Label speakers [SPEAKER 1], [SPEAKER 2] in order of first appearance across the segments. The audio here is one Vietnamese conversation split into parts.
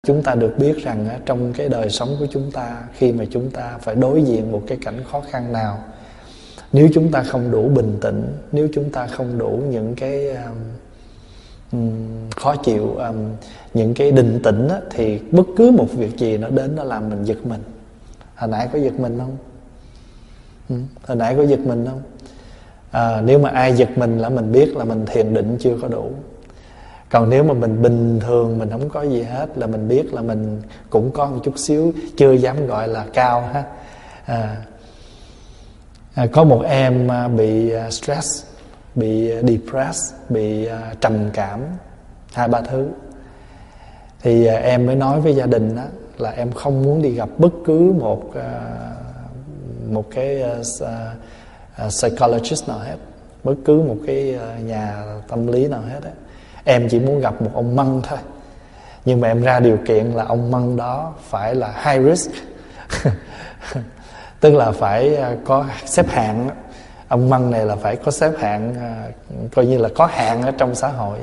[SPEAKER 1] Chúng ta được biết rằng trong cái đời sống của chúng ta, khi mà chúng ta phải đối diện một cái cảnh khó khăn nào, nếu chúng ta không đủ bình tĩnh, nếu chúng ta không đủ những cái khó chịu, những cái định tĩnh á, thì bất cứ một việc gì nó đến nó làm mình giật mình. Hồi nãy có giật mình không? Hồi nãy có giật mình không? Nếu mà ai giật mình là mình biết là mình thiền định chưa có đủ. Còn nếu mà mình bình thường, mình không có gì hết, là mình biết là mình cũng có một chút xíu, chưa dám gọi là cao ha. Có một em bị stress, bị depressed, bị trầm cảm, 2-3 thứ. Thì em mới nói với gia đình đó, là em không muốn đi gặp bất cứ một cái psychologist nào hết, bất cứ một cái nhà tâm lý nào hết á. Em chỉ muốn gặp một ông Măng thôi. Nhưng mà em ra điều kiện là ông Măng đó phải là high risk tức là phải có xếp hạng. Ông Măng này là phải có xếp hạng, coi như là có hạng ở trong xã hội.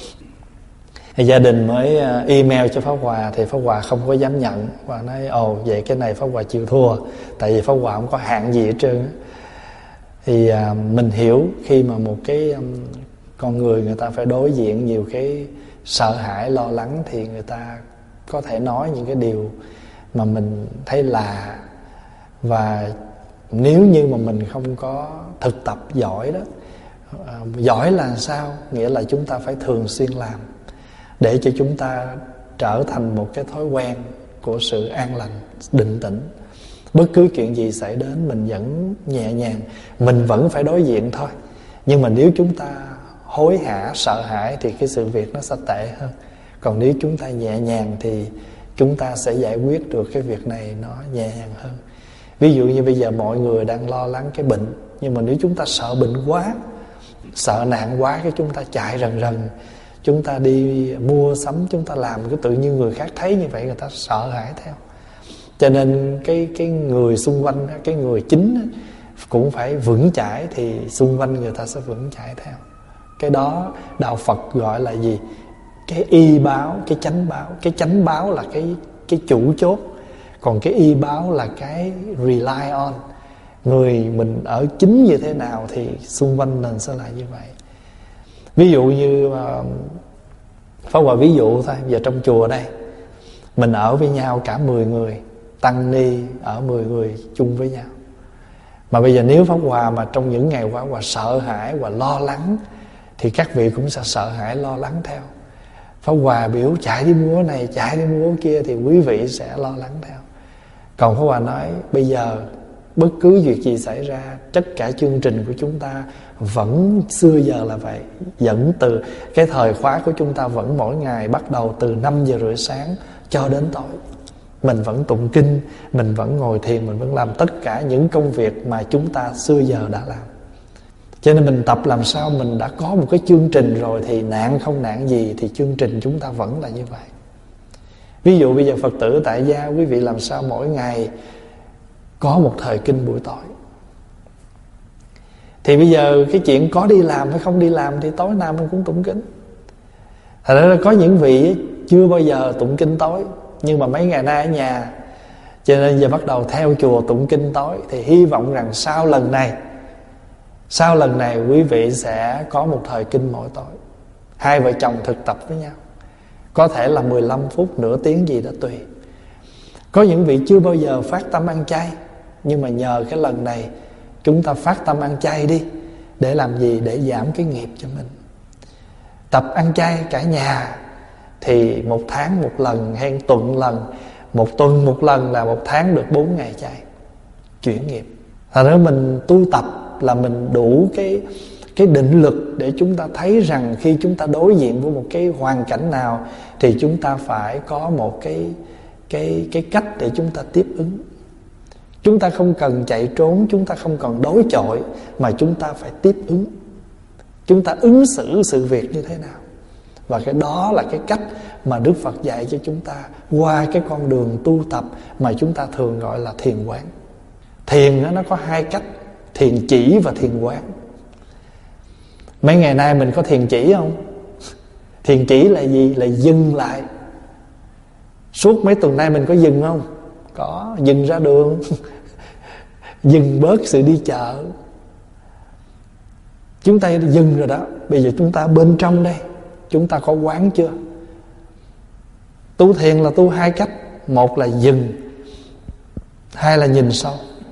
[SPEAKER 1] Thì gia đình mới email cho Pháp Hòa, thì Pháp Hòa không có dám nhận. Và nói vậy cái này Pháp Hòa chịu thua, tại vì Pháp Hòa không có hạng gì hết trơn. Thì mình hiểu khi mà một cái con người ta phải đối diện nhiều cái sợ hãi, lo lắng, thì người ta có thể nói những cái điều mà mình thấy lạ. Và nếu như mà mình không có thực tập giỏi đó, giỏi là sao? Nghĩa là chúng ta phải thường xuyên làm, để cho chúng ta trở thành một cái thói quen của sự an lành, định tĩnh. Bất cứ chuyện gì xảy đến mình vẫn nhẹ nhàng. Mình vẫn phải đối diện thôi, nhưng mà nếu chúng ta hối hả, sợ hãi thì cái sự việc nó sẽ tệ hơn. Còn nếu chúng ta nhẹ nhàng thì chúng ta sẽ giải quyết được cái việc này nó nhẹ nhàng hơn. Ví dụ như bây giờ mọi người đang lo lắng cái bệnh, nhưng mà nếu chúng ta sợ bệnh quá, sợ nạn quá, cái chúng ta chạy rần rần, chúng ta đi mua sắm, chúng ta làm, cái tự nhiên người khác thấy như vậy người ta sợ hãi theo. Cho nên cái người xung quanh, cái người chính cũng phải vững chãi, thì xung quanh người ta sẽ vững chãi theo. Cái đó đạo Phật gọi là gì? Cái y báo, cái chánh báo. Cái chánh báo là cái chủ chốt, còn cái y báo là cái rely on. Người mình ở chính như thế nào thì xung quanh mình sẽ là như vậy. Ví dụ như Pháp Hòa ví dụ thôi, giờ trong chùa đây mình ở với nhau cả 10 người, tăng ni ở 10 người chung với nhau. Mà bây giờ nếu Pháp Hòa mà trong những ngày qua Hòa sợ hãi và lo lắng, thì các vị cũng sẽ sợ hãi, lo lắng theo. Pháp Hòa biểu chạy đi mua này, chạy đi mua kia, thì quý vị sẽ lo lắng theo. Còn Pháp Hòa nói bây giờ bất cứ việc gì xảy ra, tất cả chương trình của chúng ta vẫn xưa giờ là vậy. Dẫn từ cái thời khóa của chúng ta vẫn mỗi ngày bắt đầu từ 5 giờ rưỡi sáng cho đến tối. Mình vẫn tụng kinh, mình vẫn ngồi thiền, mình vẫn làm tất cả những công việc mà chúng ta xưa giờ đã làm. Cho nên mình tập làm sao mình đã có một cái chương trình rồi, thì nạn không nạn gì thì chương trình chúng ta vẫn là như vậy. Ví dụ bây giờ Phật tử tại gia, quý vị làm sao mỗi ngày có một thời kinh buổi tối. Thì bây giờ cái chuyện có đi làm hay không đi làm thì tối nào mình cũng tụng kinh. Thật ra có những vị chưa bao giờ tụng kinh tối, nhưng mà mấy ngày nay ở nhà, cho nên giờ bắt đầu theo chùa tụng kinh tối. Thì hy vọng rằng sau lần này quý vị sẽ có một thời kinh mỗi tối. Hai vợ chồng thực tập với nhau, có thể là 15 phút, nửa tiếng gì đó tùy. Có những vị chưa bao giờ phát tâm ăn chay, nhưng mà nhờ cái lần này chúng ta phát tâm ăn chay đi. Để làm gì? Để giảm cái nghiệp cho mình. Tập ăn chay cả nhà, thì 1 tháng 1 lần hay tuần lần, 1 tuần 1 lần là 1 tháng được 4 ngày chay, chuyển nghiệp. Thật ra mình tu tập là mình đủ cái định lực để chúng ta thấy rằng khi chúng ta đối diện với một cái hoàn cảnh nào thì chúng ta phải có một cái cách để chúng ta tiếp ứng. Chúng ta không cần chạy trốn, chúng ta không cần đối chọi, mà chúng ta phải tiếp ứng. Chúng ta ứng xử sự việc như thế nào. Và cái đó là cái cách mà Đức Phật dạy cho chúng ta qua cái con đường tu tập mà chúng ta thường gọi là thiền quán. Thiền nó có 2 cách, thiền chỉ và thiền quán. Mấy ngày nay mình có thiền chỉ không? Thiền chỉ là gì? Là dừng lại, Suốt mấy tuần nay mình có dừng không? Có, dừng ra đường dừng bớt sự đi chợ. Chúng ta dừng rồi đó. Bây giờ chúng ta bên trong đây, chúng ta có quán chưa? Tu thiền là tu hai cách. Một là dừng, hai là nhìn sâu.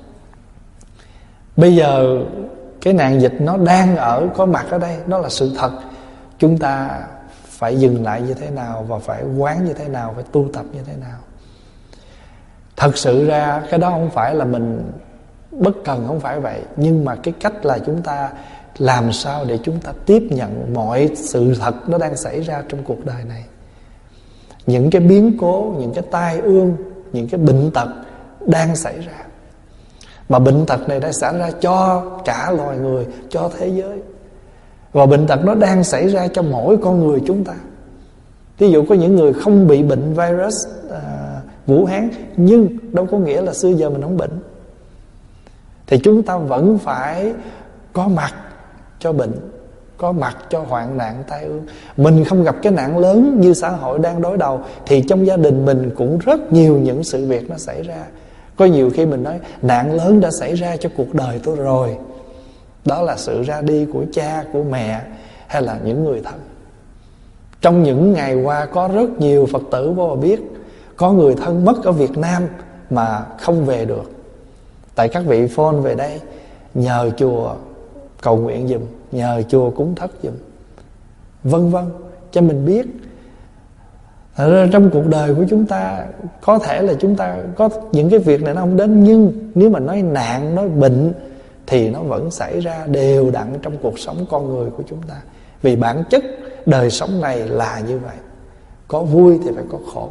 [SPEAKER 1] Bây giờ cái nạn dịch nó đang có mặt ở đây, đó là sự thật. Chúng ta phải dừng lại như thế nào, và phải quán như thế nào, phải tu tập như thế nào. Thật sự ra cái đó không phải là mình bất cần, không phải vậy. Nhưng mà cái cách là chúng ta làm sao để chúng ta tiếp nhận mọi sự thật nó đang xảy ra trong cuộc đời này. Những cái biến cố, những cái tai ương, những cái bệnh tật đang xảy ra. Mà bệnh tật này đã xảy ra cho cả loài người, cho thế giới. Và bệnh tật nó đang xảy ra cho mỗi con người chúng ta. Ví dụ có những người không bị bệnh virus Vũ Hán, nhưng đâu có nghĩa là xưa giờ mình không bệnh. Thì chúng ta vẫn phải có mặt cho bệnh, có mặt cho hoạn nạn tai ương. Mình không gặp cái nạn lớn như xã hội đang đối đầu, thì trong gia đình mình cũng rất nhiều những sự việc nó xảy ra. Có nhiều khi mình nói nạn lớn đã xảy ra cho cuộc đời tôi rồi. Đó là sự ra đi của cha, của mẹ, hay là những người thân. Trong những ngày qua có rất nhiều Phật tử vô mà biết, có người thân mất ở Việt Nam mà không về được. Tại các vị phone về đây, nhờ chùa cầu nguyện giùm, nhờ chùa cúng thất giùm, vân vân, cho mình biết. Thật ra trong cuộc đời của chúng ta, có thể là chúng ta có những cái việc này nó không đến, nhưng nếu mà nói nạn, nói bệnh, thì nó vẫn xảy ra đều đặn trong cuộc sống con người của chúng ta. Vì bản chất đời sống này là như vậy. Có vui thì phải có khổ.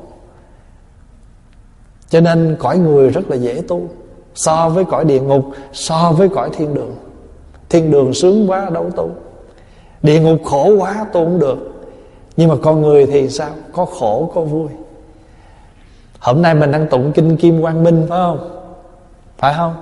[SPEAKER 1] Cho nên cõi người rất là dễ tu, so với cõi địa ngục, so với cõi thiên đường. Thiên đường sướng quá đâu tu, địa ngục khổ quá tu không được. Nhưng mà con người thì sao? Có khổ có vui. Hôm nay mình đang tụng kinh Kim Quang Minh, phải không? Phải không?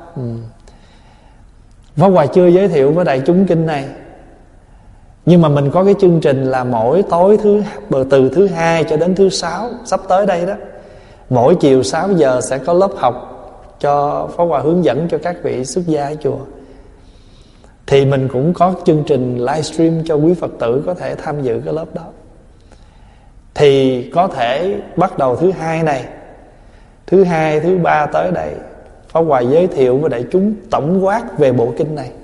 [SPEAKER 1] Pháp Hòa chưa giới thiệu với đại chúng kinh này, nhưng mà mình có cái chương trình là mỗi tối từ thứ 2 cho đến thứ 6 sắp tới đây đó, mỗi chiều 6 giờ sẽ có lớp học cho Pháp Hòa hướng dẫn cho các vị xuất gia ở chùa. Thì mình cũng có chương trình livestream cho quý Phật tử có thể tham dự cái lớp đó. Thì có thể bắt đầu thứ 2 này, thứ 2, thứ 3 tới đây, Pháp Hòa giới thiệu với đại chúng tổng quát về bộ kinh này,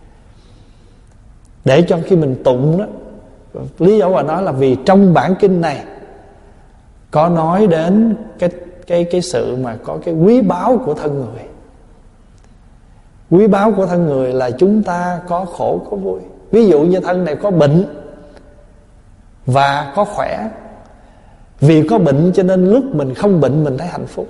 [SPEAKER 1] để cho khi mình tụng đó. Lý do Hòa nói là vì trong bản kinh này có nói đến cái sự mà có cái quý báu của thân người. Quý báu của thân người là chúng ta có khổ có vui. Ví dụ như thân này có bệnh và có khỏe. Vì có bệnh cho nên lúc mình không bệnh mình thấy hạnh phúc.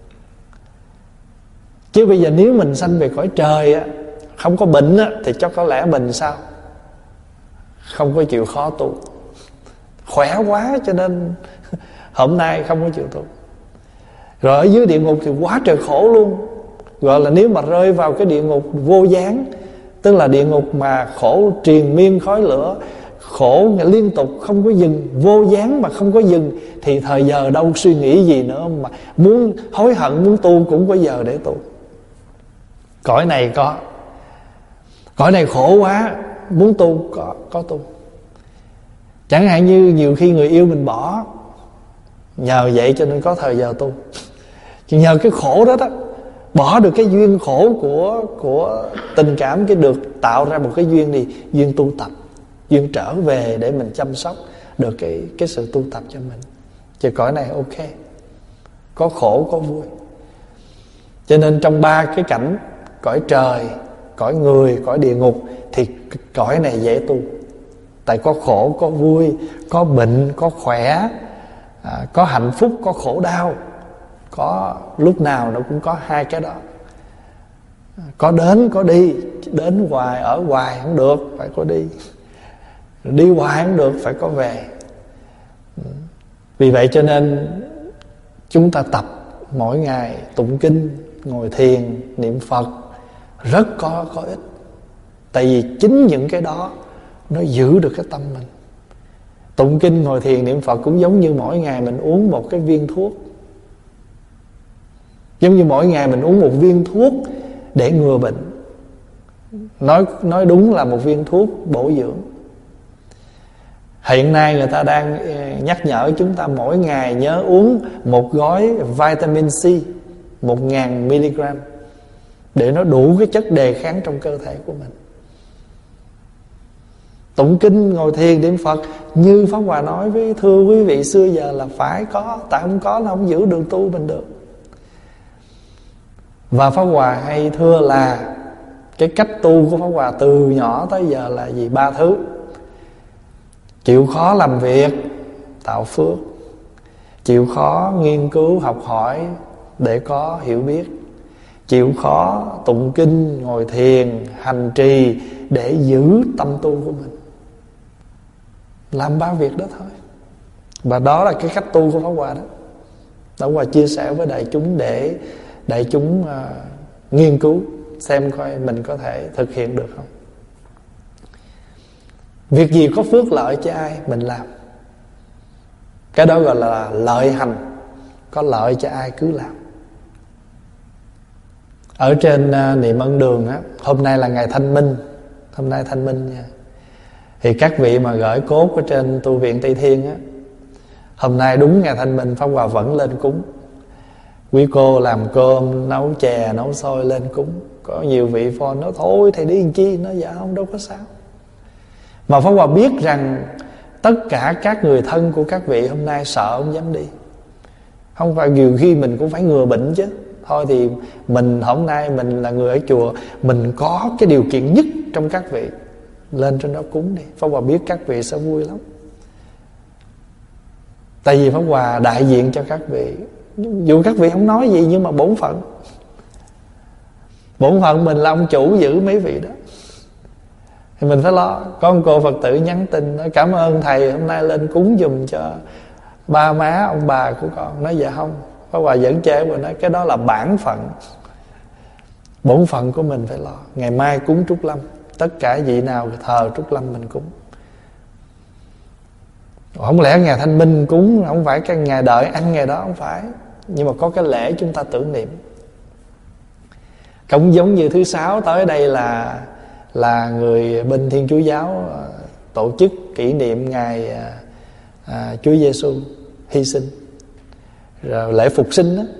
[SPEAKER 1] Chứ bây giờ nếu mình sanh về cõi trời á, không có bệnh á, thì chắc có lẽ mình sao? Không có chịu khó tu. Khỏe quá cho nên hôm nay không có chịu tu. Rồi ở dưới địa ngục thì quá trời khổ luôn. Gọi là nếu mà rơi vào cái địa ngục vô gián, tức là địa ngục mà khổ triền miên khói lửa, khổ liên tục không có dừng, vô gián mà không có dừng, thì thời giờ đâu suy nghĩ gì nữa, mà muốn hối hận, muốn tu cũng có giờ để tu. Cõi này có, cõi này khổ quá, muốn tu có tu. Chẳng hạn như nhiều khi người yêu mình bỏ, nhờ vậy cho nên có thời giờ tu. Chỉ nhờ cái khổ đó đó, bỏ được cái duyên khổ của tình cảm, cái được tạo ra một cái duyên gì, duyên tu tập, duyên trở về để mình chăm sóc được cái sự tu tập cho mình. Chứ cõi này ok, có khổ có vui. Cho nên trong ba cái cảnh, cõi trời, cõi người, cõi địa ngục, thì cõi này dễ tu. Tại có khổ, có vui, có bệnh, có khỏe, có hạnh phúc, có khổ đau. Có lúc nào nó cũng có hai cái đó. Có đến, có đi. Đến hoài, ở hoài không được, phải có đi. Đi hoài không được, phải có về. Vì vậy cho nên chúng ta tập mỗi ngày tụng kinh, ngồi thiền, niệm Phật rất có ích. Tại vì chính những cái đó nó giữ được cái tâm mình. Tụng kinh, ngồi thiền, niệm Phật cũng giống như mỗi ngày mình uống một cái viên thuốc. Giống như mỗi ngày mình uống một viên thuốc để ngừa bệnh. Nói đúng là một viên thuốc bổ dưỡng. Hiện nay người ta đang nhắc nhở chúng ta mỗi ngày nhớ uống một gói vitamin C 1000 mg để nó đủ cái chất đề kháng trong cơ thể của mình. Tụng kinh, ngồi thiền, niệm Phật như Pháp Hòa nói với thưa quý vị xưa giờ là phải có. Tại không có là không giữ đường tu mình được. Và Pháp Hòa hay thưa là cái cách tu của Pháp Hòa từ nhỏ tới giờ là gì? 3 thứ: chịu khó làm việc, tạo phước; chịu khó nghiên cứu, học hỏi để có hiểu biết; chịu khó tụng kinh, ngồi thiền, hành trì để giữ tâm tu của mình. Làm 3 việc đó thôi. Và đó là cái cách tu của Pháp Hòa đó. Pháp Hòa chia sẻ với đại chúng để đại chúng nghiên cứu xem coi mình có thể thực hiện được không. Việc gì có phước lợi cho ai mình làm. Cái đó gọi là lợi hành. Có lợi cho ai cứ làm. Ở trên Niệm Ân Đường á, hôm nay là ngày Thanh Minh. Hôm nay Thanh Minh nha. Thì các vị mà gửi cốt ở trên tu viện Tây Thiên á, hôm nay đúng ngày Thanh Minh, Pháp Hòa vẫn lên cúng. Quý cô làm cơm, nấu chè, nấu xôi lên cúng. Có nhiều vị phone nói thôi thầy đi làm chi. Nói dạ không, đâu có sao. Mà Pháp Hòa biết rằng tất cả các người thân của các vị hôm nay sợ không dám đi. Không phải nhiều khi mình cũng phải ngừa bệnh chứ. Thôi thì mình hôm nay mình là người ở chùa, mình có cái điều kiện nhất trong các vị, lên trên đó cúng đi. Pháp Hòa biết các vị sẽ vui lắm. Tại vì Pháp Hòa đại diện cho các vị. Dù các vị không nói gì nhưng mà bổn phận. Bổn phận mình là ông chủ giữ mấy vị đó. Thì mình phải lo. Có một cô Phật tử nhắn tin nói cảm ơn thầy hôm nay lên cúng giùm cho ba má ông bà của con. Nói dạ không. Pháp Hòa vẫn chê và nói cái đó là bản phận. Bổn phận của mình phải lo. Ngày mai cúng Trúc Lâm, tất cả vị nào thờ Trúc Lâm mình cúng. Không lẽ ngày Thanh Minh cúng không phải cái ngày đợi ăn ngày đó, không phải. Nhưng mà có cái lễ chúng ta tưởng niệm. Cũng giống như thứ Sáu tới đây là người bên Thiên Chúa Giáo tổ chức kỷ niệm ngày Chúa Giêsu hy sinh, rồi lễ phục sinh đó.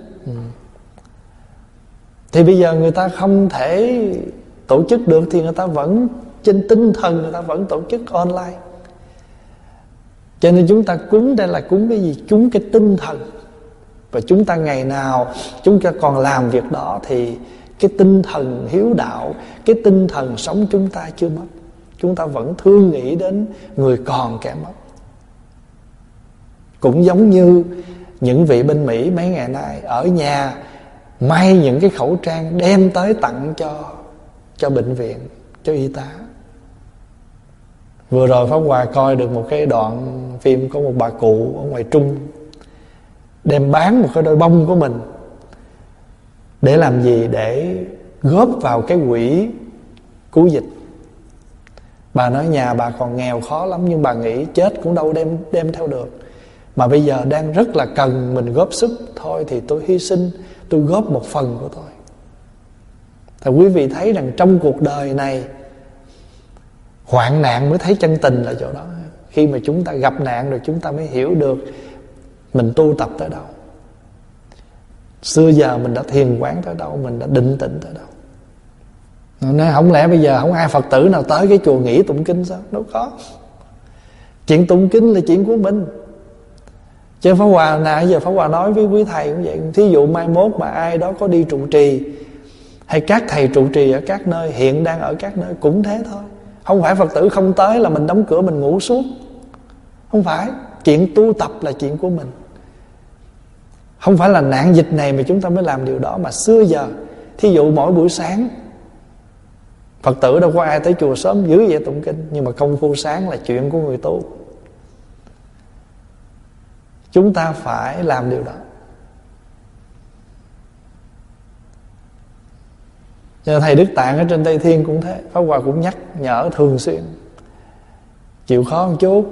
[SPEAKER 1] Thì bây giờ người ta không thể tổ chức được thì người ta vẫn trên tinh thần người ta vẫn tổ chức online. Cho nên chúng ta cúng đây là cúng cái gì? Cúng cái tinh thần. Và chúng ta ngày nào chúng ta còn làm việc đó thì cái tinh thần hiếu đạo, cái tinh thần sống chúng ta chưa mất. Chúng ta vẫn thương nghĩ đến người còn kẻ mất. Cũng giống như những vị bên Mỹ mấy ngày nay ở nhà may những cái khẩu trang đem tới tặng cho bệnh viện, cho y tá. Vừa rồi Pháp Hòa coi được một cái đoạn phim có một bà cụ ở ngoài Trung đem bán một cái đôi bông của mình. Để làm gì? Để góp vào cái quỹ cứu dịch. Bà nói nhà bà còn nghèo khó lắm, nhưng bà nghĩ chết cũng đâu đem theo được. Mà bây giờ đang rất là cần mình góp sức. Thôi thì tôi hy sinh, tôi góp một phần của tôi. Thì quý vị thấy rằng trong cuộc đời này hoạn nạn mới thấy chân tình là chỗ đó. Khi mà chúng ta gặp nạn rồi chúng ta mới hiểu được mình tu tập tới đâu, xưa giờ mình đã thiền quán tới đâu, mình đã định tĩnh tới đâu. Nói không lẽ bây giờ không ai Phật tử nào tới cái chùa nghỉ tụng kinh sao? Đâu có. Chuyện tụng kinh là chuyện của mình. Chứ Pháp Hòa nãy giờ Pháp Hòa nói với quý thầy cũng vậy. Thí dụ mai mốt mà ai đó có đi trụ trì, hay các thầy trụ trì ở các nơi, hiện đang ở các nơi, cũng thế thôi. Không phải Phật tử không tới là mình đóng cửa mình ngủ suốt. Không phải. Chuyện tu tập là chuyện của mình. Không phải là nạn dịch này mà chúng ta mới làm điều đó. Mà xưa giờ, thí dụ mỗi buổi sáng Phật tử đâu có ai tới chùa sớm dữ vậy tụng kinh. Nhưng mà công phu sáng là chuyện của người tu. Chúng ta phải làm điều đó. Cho thầy Đức Tạng ở trên Tây Thiên cũng thế. Pháp Hòa cũng nhắc nhở thường xuyên. Chịu khó một chút,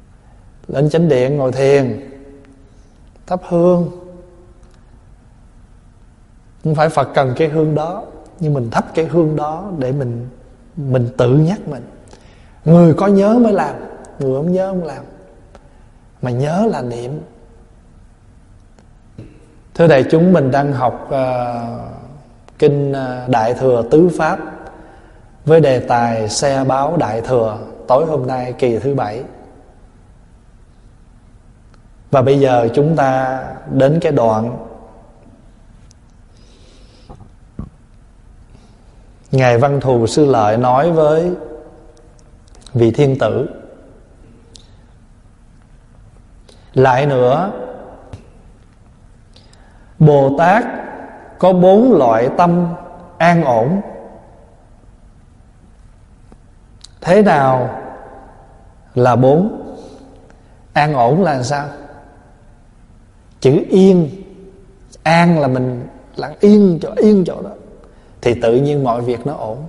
[SPEAKER 1] lên chánh điện ngồi thiền, thắp hương, Không phải Phật cần cái hương đó, nhưng mình thắp cái hương đó để mình tự nhắc mình. Người có nhớ mới làm, người không nhớ không làm. Mà nhớ là niệm. Thưa đại chúng, mình đang học kinh Đại Thừa Tứ Pháp với đề tài xe báo Đại Thừa. Tối hôm nay kỳ thứ 7. Và bây giờ chúng ta đến cái đoạn Ngài Văn Thù Sư Lợi nói với vị thiên tử: lại nữa, Bồ Tát có 4 loại tâm an ổn. Thế nào là 4? An ổn là sao? Chữ yên, an là mình lặng yên chỗ đó, thì tự nhiên mọi việc nó ổn.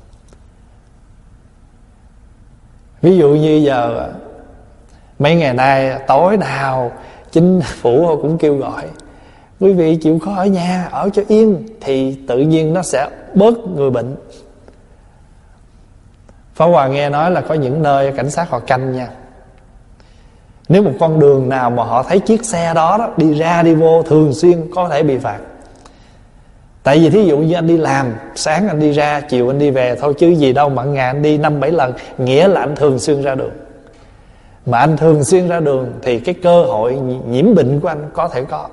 [SPEAKER 1] Ví dụ như giờ mấy ngày nay tối nào chính phủ cũng kêu gọi quý vị chịu khó ở nhà, ở cho yên, thì tự nhiên nó sẽ bớt người bệnh. Pháp Hòa nghe nói là có những nơi cảnh sát họ canh nha. Nếu một con đường nào mà họ thấy chiếc xe đó đi ra đi vô thường xuyên có thể bị phạt. Tại vì thí dụ như anh đi làm, sáng anh đi ra, chiều anh đi về thôi, chứ gì đâu mà ngày anh đi 5-7 lần, nghĩa là anh thường xuyên ra đường. Mà anh thường xuyên ra đường thì cái cơ hội nhiễm bệnh của anh có thể có.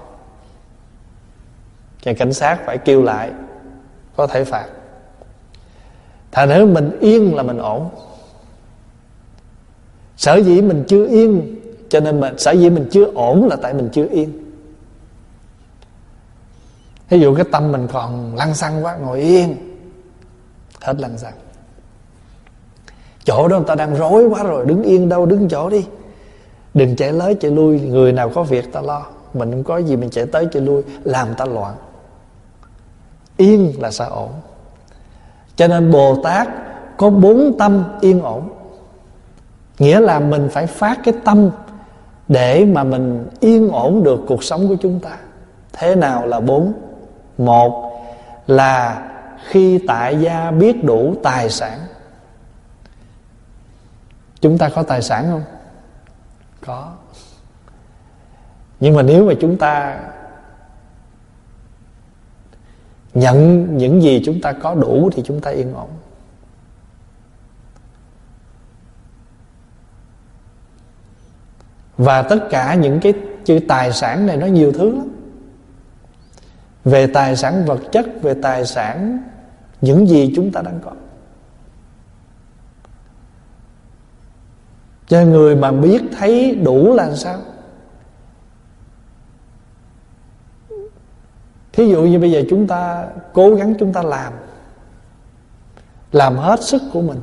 [SPEAKER 1] Thì cảnh sát phải kêu lại, có thể phạt. Thành nếu mình yên là mình ổn. Sở dĩ mình chưa yên, cho nên sở dĩ mình chưa ổn là tại mình chưa yên. Ví dụ cái tâm mình còn lăng xăng quá, ngồi yên, hết lăng xăng. Chỗ đó người ta đang rối quá rồi, đứng yên đâu, đứng chỗ đi. Đừng chạy tới chạy lui, người nào có việc ta lo. Mình không có gì mình chạy tới chạy lui, làm ta loạn. Yên là sẽ ổn. Cho nên Bồ Tát có 4 tâm yên ổn. Nghĩa là mình phải phát cái tâm để mà mình yên ổn được cuộc sống của chúng ta. Thế nào là 4? 1 là khi tại gia biết đủ tài sản. Chúng ta có tài sản không? Có. Nhưng mà nếu mà chúng ta nhận những gì chúng ta có đủ thì chúng ta yên ổn. Và tất cả những cái chữ tài sản này nó nhiều thứ lắm. Về tài sản vật chất, về tài sản những gì chúng ta đang có. Cho người mà biết thấy đủ là sao? Thí dụ như bây giờ chúng ta cố gắng chúng ta làm hết sức của mình,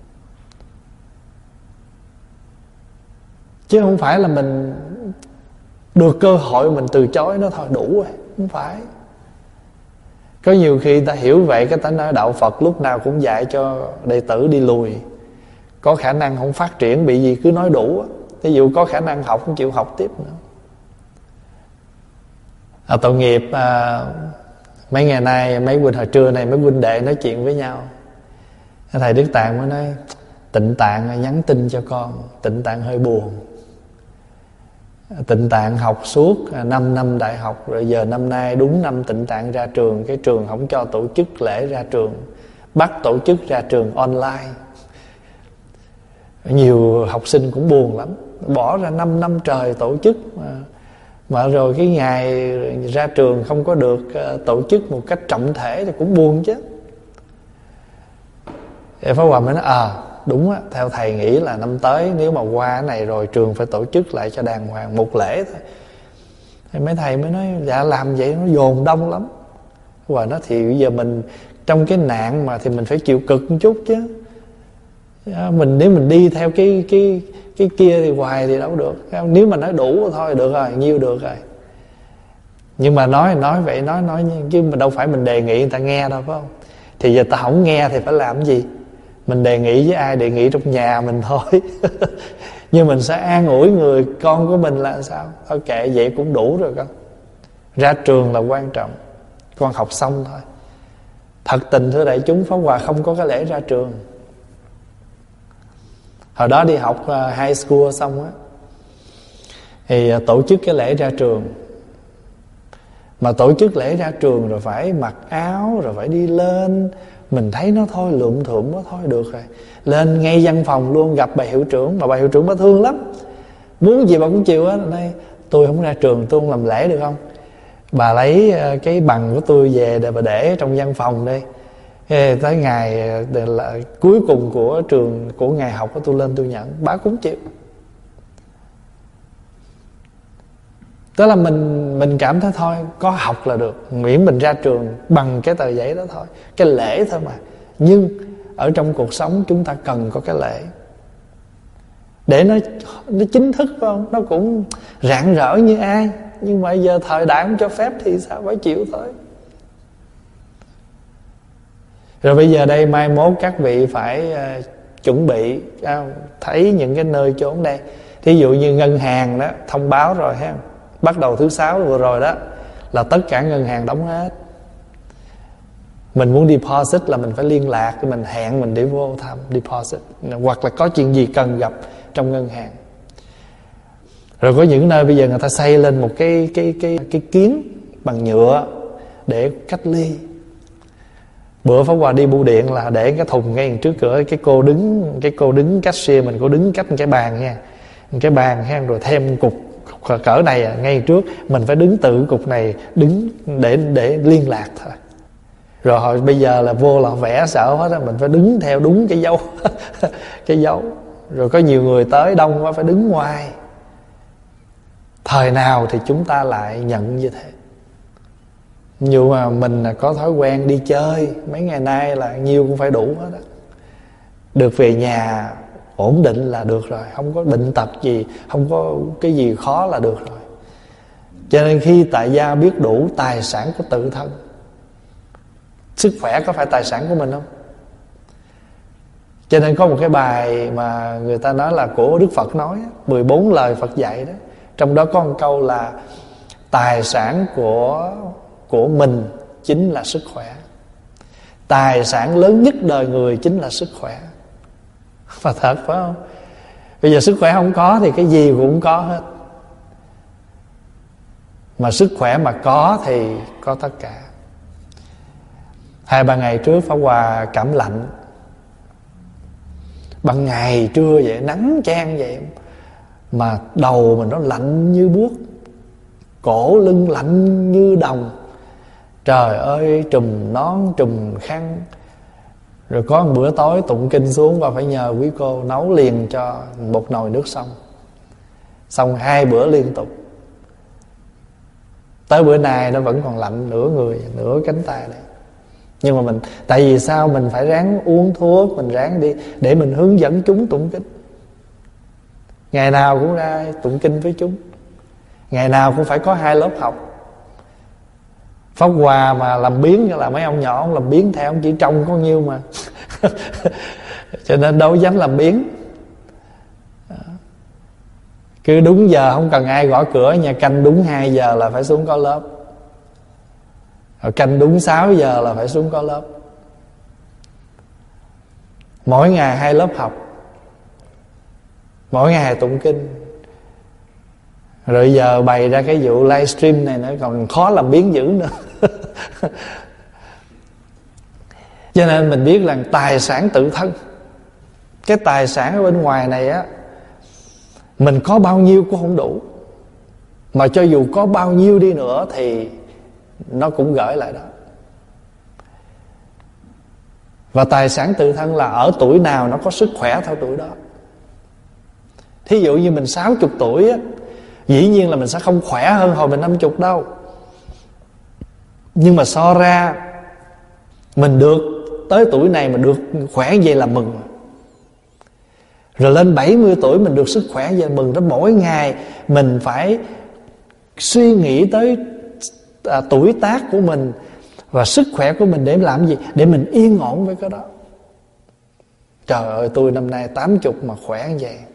[SPEAKER 1] chứ không phải là mình được cơ hội mình từ chối nó thôi đủ rồi. Không phải. Có nhiều khi ta hiểu vậy, cái ta nói đạo Phật lúc nào cũng dạy cho đệ tử đi lùi. Có khả năng không phát triển bị gì cứ nói đủ. Ví dụ có khả năng học không chịu học tiếp nữa. Tội nghiệp mấy ngày nay, hồi trưa này mấy huynh đệ nói chuyện với nhau. Thầy Đức Tạng mới nói: Tịnh Tạng nhắn tin cho con. Tịnh Tạng hơi buồn. Tịnh Tạng học suốt 5 năm đại học, rồi giờ năm nay đúng năm Tịnh Tạng ra trường. Cái trường không cho tổ chức lễ ra trường, bắt tổ chức ra trường online. Nhiều học sinh cũng buồn lắm. Bỏ ra 5 năm trời tổ chức mà rồi cái ngày ra trường không có được tổ chức một cách trọng thể thì cũng buồn chứ. Thì Pháp Hòa mới nói đúng á, theo thầy nghĩ là năm tới nếu mà qua cái này rồi trường phải tổ chức lại cho đàng hoàng một lễ thôi. Thì mấy thầy mới nói dạ làm vậy nó dồn đông lắm. Và nó thì bây giờ mình trong cái nạn mà thì mình phải chịu cực một chút chứ. Mình nếu mình đi theo cái kia thì hoài thì đâu được. Nếu mà nói đủ thôi được rồi, nhiêu được rồi. Nhưng mà nói vậy nói chứ mà đâu phải mình đề nghị người ta nghe đâu, phải không? Thì giờ ta không nghe thì phải làm cái gì? Mình đề nghị với ai? Đề nghị trong nhà mình thôi. Nhưng mình sẽ an ủi người con của mình là sao? Thôi kệ vậy cũng đủ rồi con. Ra trường là quan trọng. con học xong thôi. Thật tình thưa đại chúng, Pháp Hòa không có cái lễ ra trường. Hồi đó đi học high school xong á, thì tổ chức cái lễ ra trường. Mà tổ chức lễ ra trường rồi phải mặc áo, rồi phải đi lên. Mình thấy nó thôi lượm thượm quá, thôi được rồi. Lên ngay văn phòng luôn, gặp bà hiệu trưởng. Mà bà hiệu trưởng bà thương lắm, muốn gì bà cũng chịu á. Đây, tôi không ra trường, tôi không làm lễ được không? Bà lấy cái bằng của tôi về để bà để trong văn phòng đi. Tới ngày là cuối cùng của trường, của ngày học của tôi lên tôi nhận. Bà cũng chịu. Tức là mình cảm thấy thôi, có học là được, miễn mình ra trường bằng cái tờ giấy đó thôi, cái lễ thôi mà. Nhưng ở trong cuộc sống chúng ta cần có cái lễ để nó chính thức, phải không? Nó cũng rạng rỡ như ai. Nhưng mà giờ thời đại không cho phép thì sao, phải chịu thôi. Rồi bây giờ đây mai mốt các vị phải chuẩn bị, thấy những cái nơi chốn đây. Thí dụ như ngân hàng đó thông báo rồi ha, bắt đầu thứ 6 vừa rồi đó là tất cả ngân hàng đóng hết. Mình muốn deposit là mình phải liên lạc, mình hẹn mình để vô thăm deposit, hoặc là có chuyện gì cần gặp trong ngân hàng. Rồi có những nơi bây giờ người ta xây lên một cái kiến bằng nhựa để cách ly. Bữa Pháp Hòa đi bưu điện là để cái thùng ngay trước cửa, cái cô đứng cashier mình, cô đứng cách cái bàn nha, cái bàn ha, rồi thêm cục cỡ này ngay trước, mình phải đứng từ cục này đứng để liên lạc thôi. Rồi hồi bây giờ là vô là vẽ sợ hết á, mình phải đứng theo đúng cái dấu cái dấu. Rồi có nhiều người tới đông quá phải đứng ngoài. Thời nào thì chúng ta lại nhận như thế. Nhưng mà mình có thói quen đi chơi mấy ngày nay là nhiêu cũng phải đủ hết á. Được về nhà ổn định là được rồi, không có bệnh tật gì, không có cái gì khó là được rồi. Cho nên khi tại gia biết đủ tài sản của tự thân. Sức khỏe có phải tài sản của mình không? Cho nên có một cái bài mà người ta nói là của Đức Phật nói, 14 lời Phật dạy đó. Trong đó có một câu là tài sản của mình chính là sức khỏe. Tài sản lớn nhất đời người chính là sức khỏe. Và thật phải không? Bây giờ sức khỏe không có thì cái gì cũng có hết. Mà sức khỏe mà có thì có tất cả. 2-3 ngày trước Pháp Hòa cảm lạnh. Ban ngày trưa vậy, nắng chang vậy, mà đầu mình nó lạnh như buốt, cổ lưng lạnh như đồng. Trời ơi, trùm nón trùm khăn. Rồi có một bữa tối tụng kinh xuống và phải nhờ quý cô nấu liền cho một nồi nước xong. Xong 2 bữa liên tục. Tới bữa nay nó vẫn còn lạnh nửa người, nửa cánh tay này. Nhưng mà mình, tại vì sao mình phải ráng uống thuốc, mình ráng đi để mình hướng dẫn chúng tụng kinh. Ngày nào cũng ra tụng kinh với chúng, ngày nào cũng phải có 2 lớp học. Pháp Hòa mà làm biếng là mấy ông nhỏ ông làm biếng theo, ông chỉ trông có nhiêu mà cho nên đâu dám làm biếng. Cứ đúng giờ, không cần ai gõ cửa, nhà canh đúng 2 giờ là phải xuống có lớp, rồi canh đúng 6 giờ là phải xuống có lớp. Mỗi ngày 2 lớp học, mỗi ngày tụng kinh. Rồi giờ bày ra cái vụ livestream này nữa, còn khó làm biến dữ nữa Cho nên mình biết là tài sản tự thân, cái tài sản ở bên ngoài này á, mình có bao nhiêu cũng không đủ. Mà cho dù có bao nhiêu đi nữa thì nó cũng gửi lại đó. Và tài sản tự thân là ở tuổi nào nó có sức khỏe theo tuổi đó. Thí dụ như mình 60 tuổi á, dĩ nhiên là mình sẽ không khỏe hơn hồi mình 50 đâu. Nhưng mà so ra mình được tới tuổi này mà được khỏe vậy là mừng. Rồi lên 70 tuổi mình được sức khỏe vậy mừng. Đó, mỗi ngày mình phải suy nghĩ tới tuổi tác của mình và sức khỏe của mình để làm gì? Để mình yên ổn với cái đó. Trời ơi, tôi năm nay 80 mà khỏe như vậy.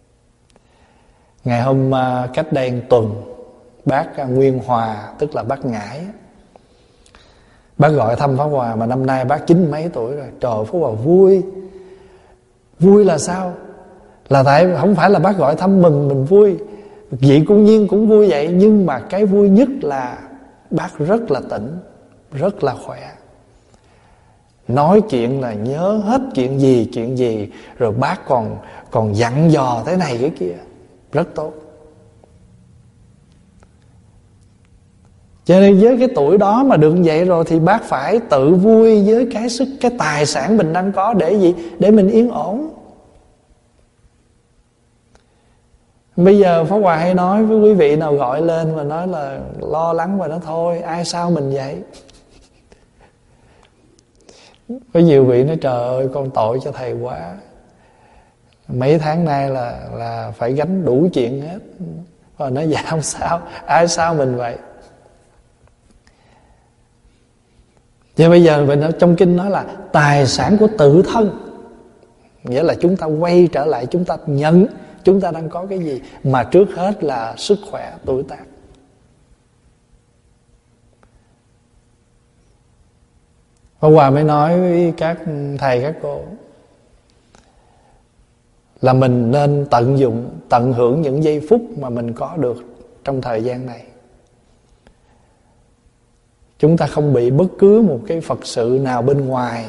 [SPEAKER 1] Ngày hôm cách đây 1 tuần, bác Nguyên Hòa, tức là bác Ngãi, Bác gọi thăm Pháp Hòa mà năm nay bác 90 mấy tuổi rồi. Trời ơi, Pháp Hòa vui. Vui là sao? Là tại không phải là bác gọi thăm mừng mình vui, vị cô Nhiên cũng vui vậy. Nhưng mà cái vui nhất là bác rất là tỉnh, rất là khỏe. Nói chuyện là nhớ hết chuyện gì. Rồi bác còn dặn dò thế này cái kia, rất tốt. Cho nên với cái tuổi đó mà được vậy rồi thì bác phải tự vui với cái tài sản mình đang có. Để gì? Để mình yên ổn. Bây giờ Pháp Hòa hay nói với quý vị nào gọi lên mà nói là lo lắng và nói thôi, ai sao mình vậy? Có nhiều vị nói trời ơi con tội cho thầy quá, mấy tháng nay là phải gánh đủ chuyện hết. Và nói dạ không sao, ai sao mình vậy? Chứ bây giờ mình trong kinh nói là tài sản của tự thân, nghĩa là chúng ta quay trở lại, chúng ta nhận chúng ta đang có cái gì. Mà trước hết là sức khỏe, tuổi tác. Pháp Hòa mới nói với các thầy các cô là mình nên tận hưởng những giây phút mà mình có được trong thời gian này. Chúng ta không bị bất cứ một cái Phật sự nào bên ngoài.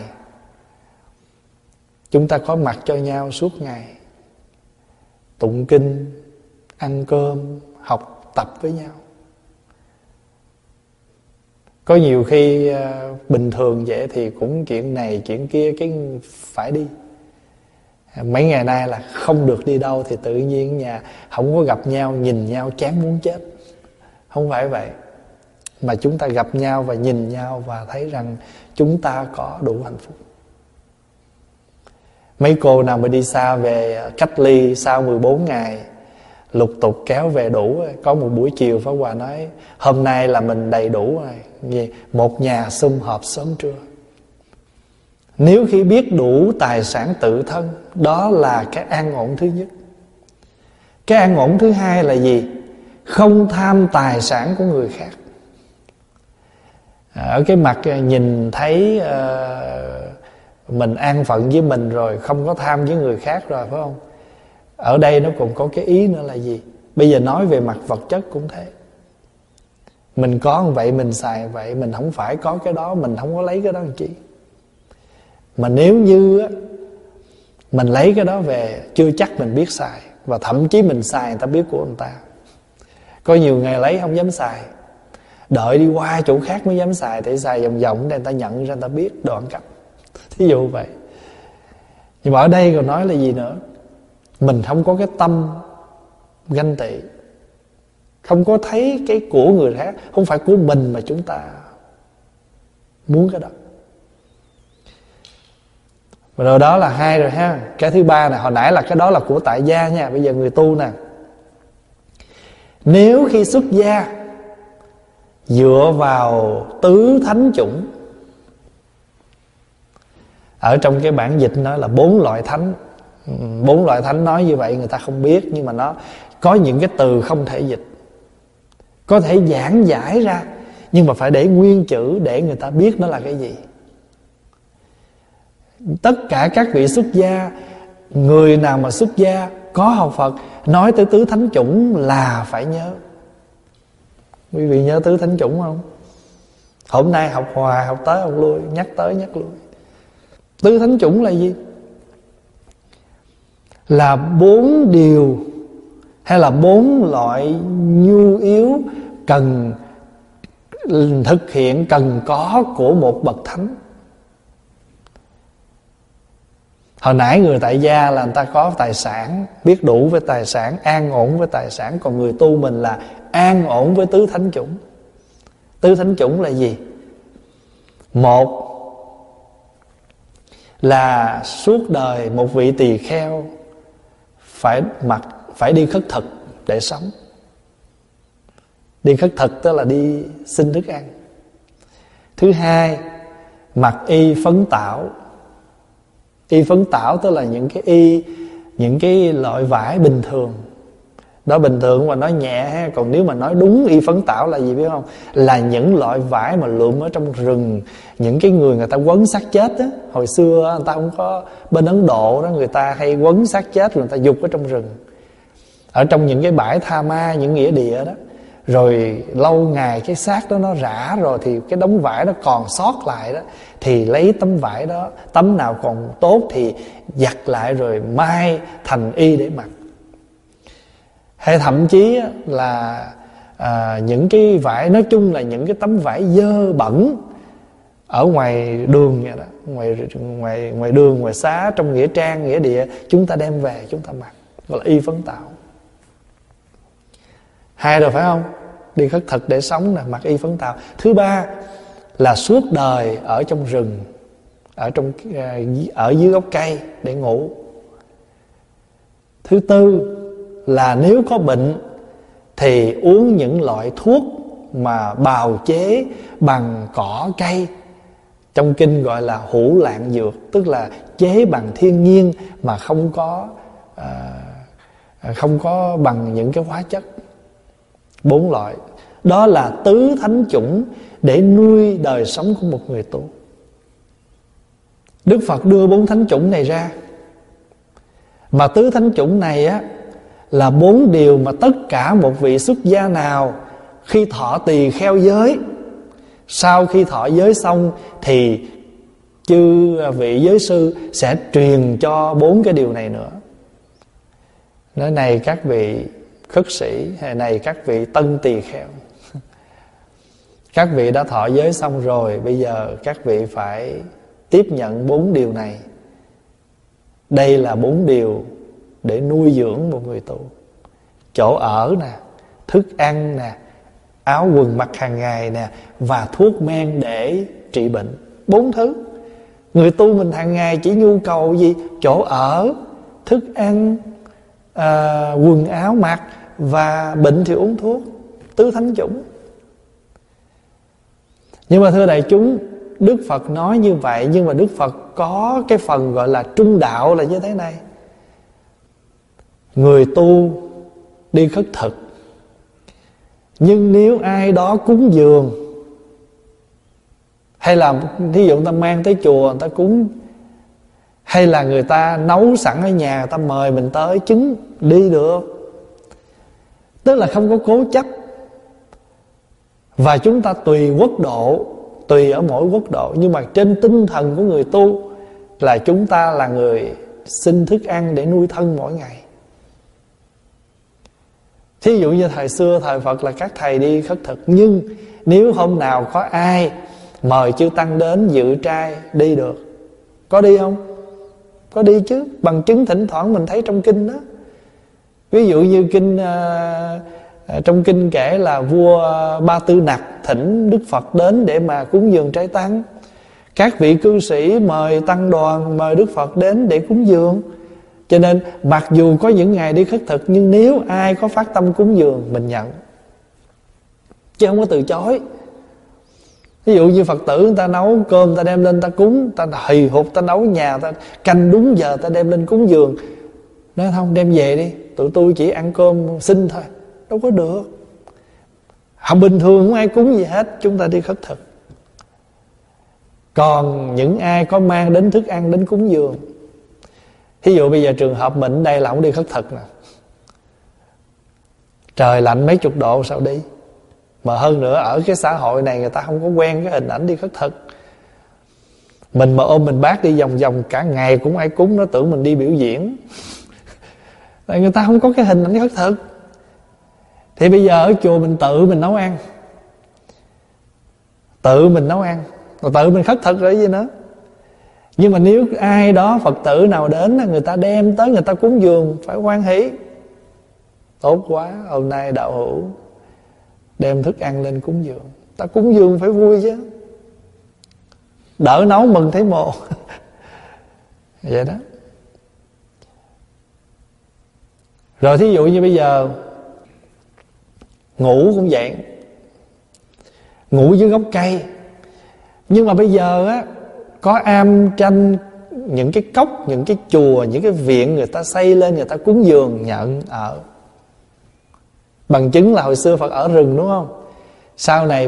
[SPEAKER 1] Chúng ta có mặt cho nhau suốt ngày, tụng kinh, ăn cơm, học tập với nhau. Có nhiều khi bình thường vậy thì cũng chuyện này chuyện kia cái phải đi. Mấy ngày nay là không được đi đâu thì tự nhiên nhà không có gặp nhau, nhìn nhau chán muốn chết. Không phải vậy. Mà chúng ta gặp nhau và nhìn nhau và thấy rằng chúng ta có đủ hạnh phúc. Mấy cô nào mà đi xa về cách ly sau 14 ngày lục tục kéo về đủ. Có một buổi chiều Pháp Hòa nói hôm nay là mình đầy đủ rồi, một nhà sum họp sớm trưa. Nếu khi biết đủ tài sản tự thân, đó là cái an ổn thứ nhất. Cái an ổn thứ hai là gì? Không tham tài sản của người khác. Ở cái mặt nhìn thấy mình an phận với mình rồi, không có tham với người khác rồi, phải không? Ở đây nó còn có cái ý nữa là gì? Bây giờ nói về mặt vật chất cũng thế. Mình có vậy mình xài vậy, mình không phải có cái đó, mình không có lấy cái đó làm chi. Mà nếu như mình lấy cái đó về, chưa chắc mình biết xài. Và thậm chí mình xài người ta biết của người ta. Có nhiều ngày lấy không dám xài, đợi đi qua chỗ khác mới dám xài. Thì xài vòng vòng để người ta nhận ra, người ta biết đoạn cấp. Thí dụ vậy. Nhưng mà ở đây còn nói là gì nữa? Mình không có cái tâm ganh tị, không có thấy cái của người khác, không phải của mình mà chúng ta muốn cái đó. Rồi đó là hai rồi ha. Cái thứ ba này, hồi nãy là cái đó là của tại gia nha. Bây giờ người tu nè, nếu khi xuất gia dựa vào tứ thánh chủng, ở trong cái bản dịch nói là 4 loại thánh. 4 loại thánh nói như vậy người ta không biết, nhưng mà nó có những cái từ không thể dịch, có thể giảng giải ra, nhưng mà phải để nguyên chữ để người ta biết nó là cái gì. Tất cả các vị xuất gia, người nào mà xuất gia có học Phật, nói tới tứ thánh chủng là phải nhớ. Quý vị nhớ tứ thánh chủng không? Hôm nay học hoài, học tới học lui, nhắc tới nhắc lui. Tứ thánh chủng là gì? Là 4 điều hay là 4 loại nhu yếu cần thực hiện, cần có của một bậc thánh. Hồi nãy người tại gia là người ta có tài sản, biết đủ với tài sản, an ổn với tài sản. Còn người tu mình là an ổn với tứ thánh chủng. Tứ thánh chủng là gì? Một là suốt đời một vị tỳ kheo phải đi khất thực để sống. Đi khất thực tức là đi xin thức ăn. Thứ hai, mặc y phấn tảo. Y phấn tảo tức là những cái loại vải bình thường Đó bình thường mà nói nhẹ ha. Còn nếu mà nói đúng y phấn tảo là gì biết không? Là những loại vải mà lượm ở trong rừng. Những cái người ta quấn xác chết á. Hồi xưa người ta không có, bên Ấn Độ đó, người ta hay quấn xác chết rồi người ta giục ở trong rừng, ở trong những cái bãi tha ma, những nghĩa địa đó. Rồi lâu ngày cái xác đó nó rã rồi, thì cái đống vải đó còn sót lại đó, thì lấy tấm vải đó, tấm nào còn tốt thì giặt lại rồi mai thành y để mặc. Hay thậm chí là những cái vải, nói chung là những cái tấm vải dơ bẩn ở ngoài đường vậy đó, ngoài đường, ngoài xá, trong nghĩa trang, nghĩa địa, chúng ta đem về chúng ta mặc, gọi là y phấn tảo. Hai rồi phải không? Đi khất thực để sống nè, mặc y phấn tảo. Thứ ba là suốt đời ở trong rừng, ở dưới gốc cây để ngủ. Thứ tư là nếu có bệnh thì uống những loại thuốc mà bào chế bằng cỏ cây. Trong kinh gọi là hữu lạng dược, tức là chế bằng thiên nhiên mà không có bằng những cái hóa chất. 4 loại. Đó là tứ thánh chủng để nuôi đời sống của một người tu. Đức Phật đưa 4 thánh chủng này ra. Mà tứ thánh chủng này á là 4 điều mà tất cả một vị xuất gia nào khi thọ tỳ kheo giới, sau khi thọ giới xong thì chư vị giới sư sẽ truyền cho 4 cái điều này nữa. Nói này các vị khất sĩ, hay này các vị tân tỳ kheo, các vị đã thọ giới xong rồi, bây giờ các vị phải tiếp nhận 4 điều này. Đây là 4 điều để nuôi dưỡng một người tu. Chỗ ở nè, thức ăn nè, áo quần mặc hàng ngày nè, và thuốc men để trị bệnh. 4 thứ. Người tu mình hàng ngày chỉ nhu cầu gì? Chỗ ở, thức ăn, quần áo mặc, và bệnh thì uống thuốc. Tứ thánh chủng. Nhưng mà thưa đại chúng, Đức Phật nói như vậy, nhưng mà Đức Phật có cái phần gọi là trung đạo là như thế này. Người tu đi khất thực, nhưng nếu ai đó cúng dường, hay là thí dụ người ta mang tới chùa người ta cúng, hay là người ta nấu sẵn ở nhà, người ta mời mình tới chứng, đi được. Tức là không có cố chấp. Và chúng ta tùy quốc độ, tùy ở mỗi quốc độ, nhưng mà trên tinh thần của người tu là chúng ta là người xin thức ăn để nuôi thân mỗi ngày. Thí dụ như thời xưa, thời Phật là các thầy đi khất thực, nhưng nếu hôm nào có ai mời chư tăng đến dự trai, đi được. Có đi không? Có đi chứ. Bằng chứng thỉnh thoảng mình thấy trong kinh đó. Ví dụ như trong kinh kể là vua Ba Tư Nặc thỉnh Đức Phật đến để mà cúng dường trai tăng. Các vị cư sĩ mời tăng đoàn, mời Đức Phật đến để cúng dường. Cho nên mặc dù có những ngày đi khất thực, nhưng nếu ai có phát tâm cúng dường, mình nhận, chứ không có từ chối. Ví dụ như Phật tử người ta nấu cơm, ta đem lên ta cúng, ta hì hục ta nấu nhà, ta canh đúng giờ ta đem lên cúng dường. Nói không, đem về đi, tụi tôi chỉ ăn cơm xin thôi. Đâu có được. Không, bình thường không ai cúng gì hết, chúng ta đi khất thực. Còn những ai có mang đến thức ăn đến cúng dường, thí dụ bây giờ trường hợp mình đây là không đi khất thực nè, trời lạnh mấy chục độ sao đi. Mà hơn nữa ở cái xã hội này người ta không có quen cái hình ảnh đi khất thực. Mình mà ôm mình bát đi vòng vòng cả ngày cũng ai cúng, nó tưởng mình đi biểu diễn. Tại người ta không có cái hình ảnh khất thực. Thì bây giờ ở chùa mình tự mình nấu ăn, tự mình nấu ăn, rồi tự mình khất thực rồi gì nữa. Nhưng mà nếu ai đó Phật tử nào đến, người ta đem tới, người ta cúng dường, phải hoan hỷ. Tốt quá, hôm nay đạo hữu đem thức ăn lên cúng dường. Ta cúng dường phải vui chứ, đỡ nấu mừng thấy mồ. Vậy đó. Rồi thí dụ như bây giờ ngủ cũng vậy, ngủ dưới gốc cây. Nhưng mà bây giờ á, có am tranh, những cái cốc, những cái chùa, những cái viện người ta xây lên, người ta cúng dường nhận ở. Bằng chứng là hồi xưa Phật ở rừng, đúng không? Sau này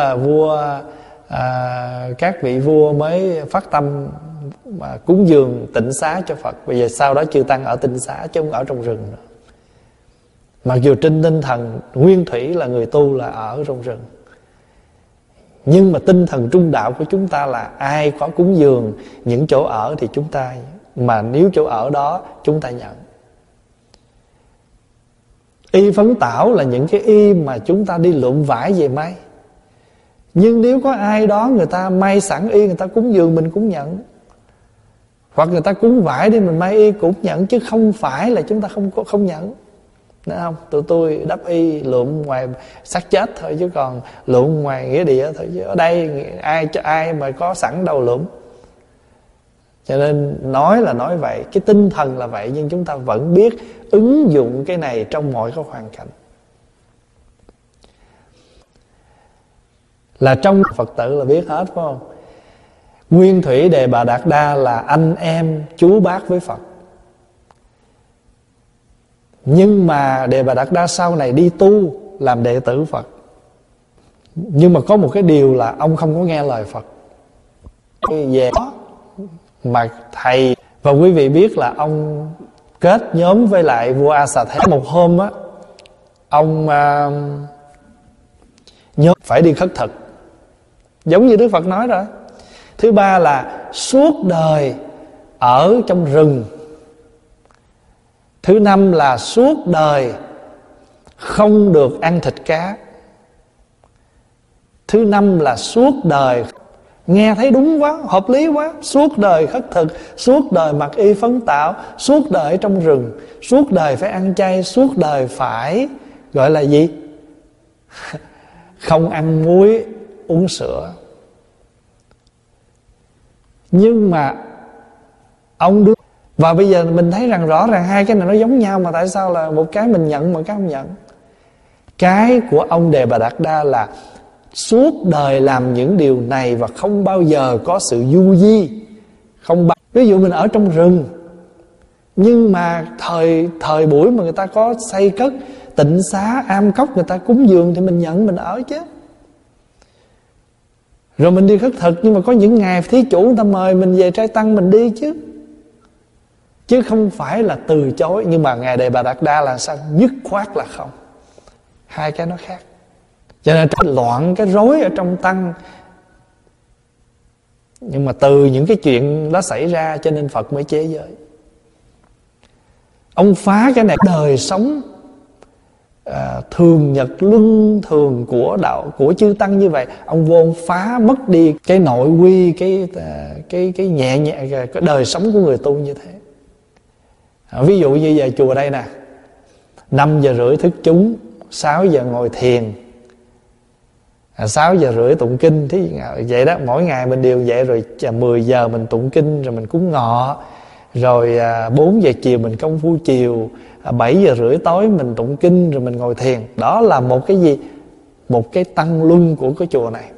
[SPEAKER 1] các vị vua mới phát tâm mà cúng dường tịnh xá cho Phật. Bây giờ sau đó chư tăng ở tịnh xá chứ không ở trong rừng nữa. Mặc dù trên tinh thần nguyên thủy là người tu là ở trong rừng, nhưng mà tinh thần trung đạo của chúng ta là ai có cúng dường những chỗ ở thì chúng ta, mà nếu chỗ ở đó chúng ta nhận. Y phấn tảo là những cái y mà chúng ta đi lượm vải về may. Nhưng nếu có ai đó người ta may sẵn y, người ta cúng dường mình cũng nhận. Hoặc người ta cúng vải đi mình may y cũng nhận, chứ không phải là chúng ta không nhận. Đúng không? Tụi tôi đắp y lượm ngoài xác chết thôi, chứ còn lượm ngoài nghĩa địa thôi, chứ ở đây ai mà có sẵn đâu lượm. Cho nên nói là nói vậy, cái tinh thần là vậy, nhưng chúng ta vẫn biết ứng dụng cái này trong mọi cái hoàn cảnh. Là trong Phật tử là biết hết, phải không? Nguyên thủy Đề Bà Đạt Đa là anh em chú bác với Phật. Nhưng mà Đề Bà Đạt Đa sau này đi tu làm đệ tử Phật. Nhưng mà có một cái điều là ông không có nghe lời Phật. Về đó mà thầy và quý vị biết là ông kết nhóm với lại vua A Xà Thế. Một hôm á, ông nhóm phải đi khất thực, giống như Đức Phật nói rồi. Thứ ba là suốt đời ở trong rừng. Thứ năm là suốt đời không được ăn thịt cá. Thứ năm là suốt đời, nghe thấy đúng quá, hợp lý quá. Suốt đời khất thực, suốt đời mặc y phấn tảo, suốt đời ở trong rừng, suốt đời phải ăn chay, suốt đời phải gọi là gì? Không ăn muối, uống sữa. Nhưng mà ông đưa. Và bây giờ mình thấy rằng rõ ràng hai cái này nó giống nhau, mà tại sao là một cái mình nhận, một cái không nhận? Cái của ông Đề Bà Đạt Đa là suốt đời làm những điều này và không bao giờ có sự du di. Ví dụ mình ở trong rừng, nhưng mà thời buổi mà người ta có xây cất tịnh xá, am cốc, người ta cúng dường thì mình nhận, mình ở chứ. Rồi mình đi khất thực, nhưng mà có những ngày thí chủ người ta mời mình về trai tăng mình đi chứ không phải là từ chối. Nhưng mà Ngài Đề Bà Đạt Đa là sao? Dứt khoát là không. Hai cái nó khác. Cho nên cái loạn, cái rối ở trong tăng. Nhưng mà từ những cái chuyện đó xảy ra cho nên Phật mới chế giới. Ông phá cái này đời sống thường nhật luân thường của đạo, của chư tăng như vậy. Ông vô ông phá mất đi cái nội quy, cái nhẹ nhẹ, cái đời sống của người tu như thế. Ví dụ như giờ chùa đây nè, 5 giờ rưỡi thức chúng, 6 giờ ngồi thiền, 6 giờ rưỡi tụng kinh. Thế vậy đó, mỗi ngày mình đều vậy. Rồi 10 giờ mình tụng kinh, rồi mình cúng ngọ. Rồi 4 giờ chiều mình công phu chiều, 7 giờ rưỡi tối mình tụng kinh, rồi mình ngồi thiền. Đó là một cái gì? Một cái tăng luân của cái chùa này.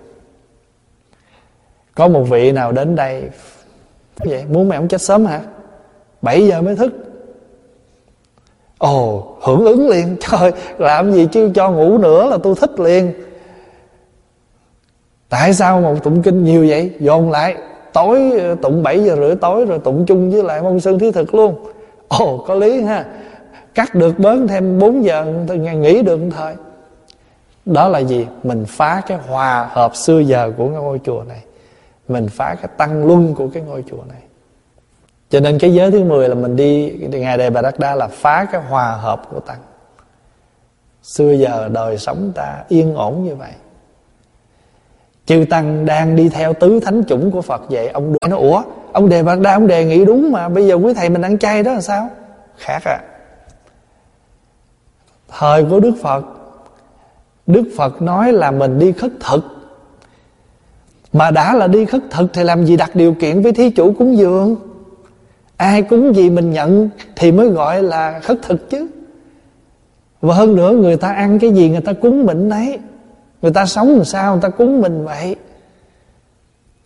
[SPEAKER 1] Có một vị nào đến đây vậy, muốn mày ông chết sớm hả? 7 giờ mới thức. Ồ, hưởng ứng liền. Trời, làm gì chứ cho ngủ nữa là tôi thích liền. Tại sao mà tụng kinh nhiều vậy? Dồn lại, tối tụng 7 giờ rưỡi tối, rồi tụng chung với lại Môn Sơn Thí Thực luôn. Ồ, có lý ha. Cắt được bớn thêm 4 giờ, nghỉ được thời. Đó là gì? Mình phá cái hòa hợp xưa giờ của ngôi chùa này. Mình phá cái tăng luân của cái ngôi chùa này. Cho nên cái giới thứ 10 là mình đi Ngài Đề Bà Đạt Đa là phá cái hòa hợp của tăng. Xưa giờ đời sống ta yên ổn như vậy. Chư tăng đang đi theo tứ thánh chủng của Phật vậy. Ông nói ủa, ông Đề Bà Đạt Đa ông đề nghị đúng mà, bây giờ quý thầy mình ăn chay đó là sao? Khác à. Thời của Đức Phật nói là mình đi khất thực. Mà đã là đi khất thực thì làm gì đặt điều kiện với thí chủ cúng dường? Ai cúng gì mình nhận thì mới gọi là khất thực chứ. Và hơn nữa, người ta ăn cái gì người ta cúng mình đấy. Người ta sống làm sao người ta cúng mình vậy.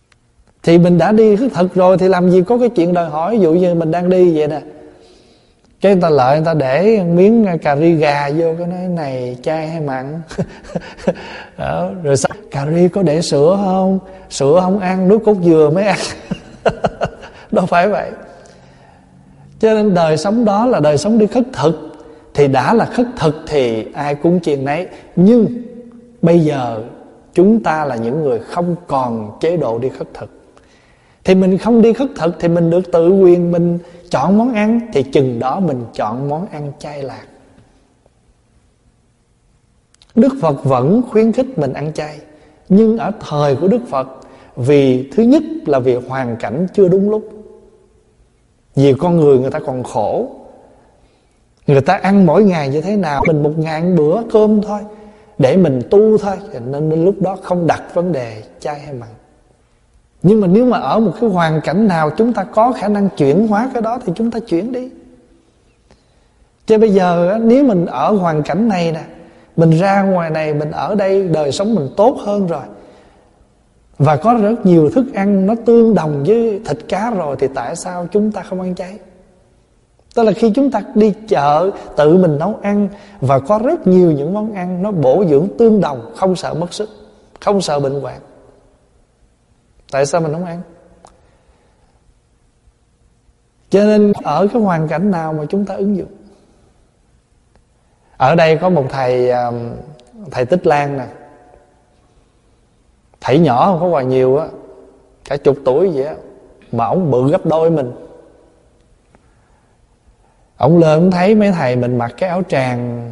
[SPEAKER 1] Thì mình đã đi khất thực rồi thì làm gì có cái chuyện đòi hỏi. Ví dụ như mình đang đi vậy nè, Cái người ta lợi, người ta để miếng cà ri gà vô, cái nói này chay hay mặn. Đó. Rồi sao cà ri có để sữa không? Sữa không ăn, nước cốt dừa mới ăn. Đâu phải vậy. Cho nên đời sống đó là đời sống đi khất thực. Thì đã là khất thực thì ai cúng chiên nấy. Nhưng bây giờ chúng ta là những người không còn chế độ đi khất thực, thì mình không đi khất thực thì mình được tự quyền mình chọn món ăn. Thì chừng đó mình chọn món ăn chay lạc. Đức Phật vẫn khuyến khích mình ăn chay, nhưng ở thời của Đức Phật, vì thứ nhất là vì hoàn cảnh chưa đúng lúc, vì con người người ta còn khổ, người ta ăn mỗi ngày như thế nào, mình một ngày ăn bữa cơm thôi để mình tu thôi, nên lúc đó không đặt vấn đề chay hay mặn. Nhưng mà nếu mà ở một cái hoàn cảnh nào chúng ta có khả năng chuyển hóa cái đó thì chúng ta chuyển đi. Chứ bây giờ nếu mình ở hoàn cảnh này nè, mình ra ngoài này, mình ở đây đời sống mình tốt hơn rồi, và có rất nhiều thức ăn nó tương đồng với thịt cá rồi, thì tại sao chúng ta không ăn chay? Tức là khi chúng ta đi chợ tự mình nấu ăn, và có rất nhiều những món ăn nó bổ dưỡng tương đồng, không sợ mất sức, không sợ bệnh hoạn, tại sao mình không ăn? Cho nên ở cái hoàn cảnh nào mà chúng ta ứng dụng. Ở đây có một thầy Tích Lan nè, thầy nhỏ không có Hòa nhiều á, cả chục tuổi vậy á, mà ổng bự gấp đôi mình. Ổng lên ổng thấy mấy thầy mình mặc cái áo tràng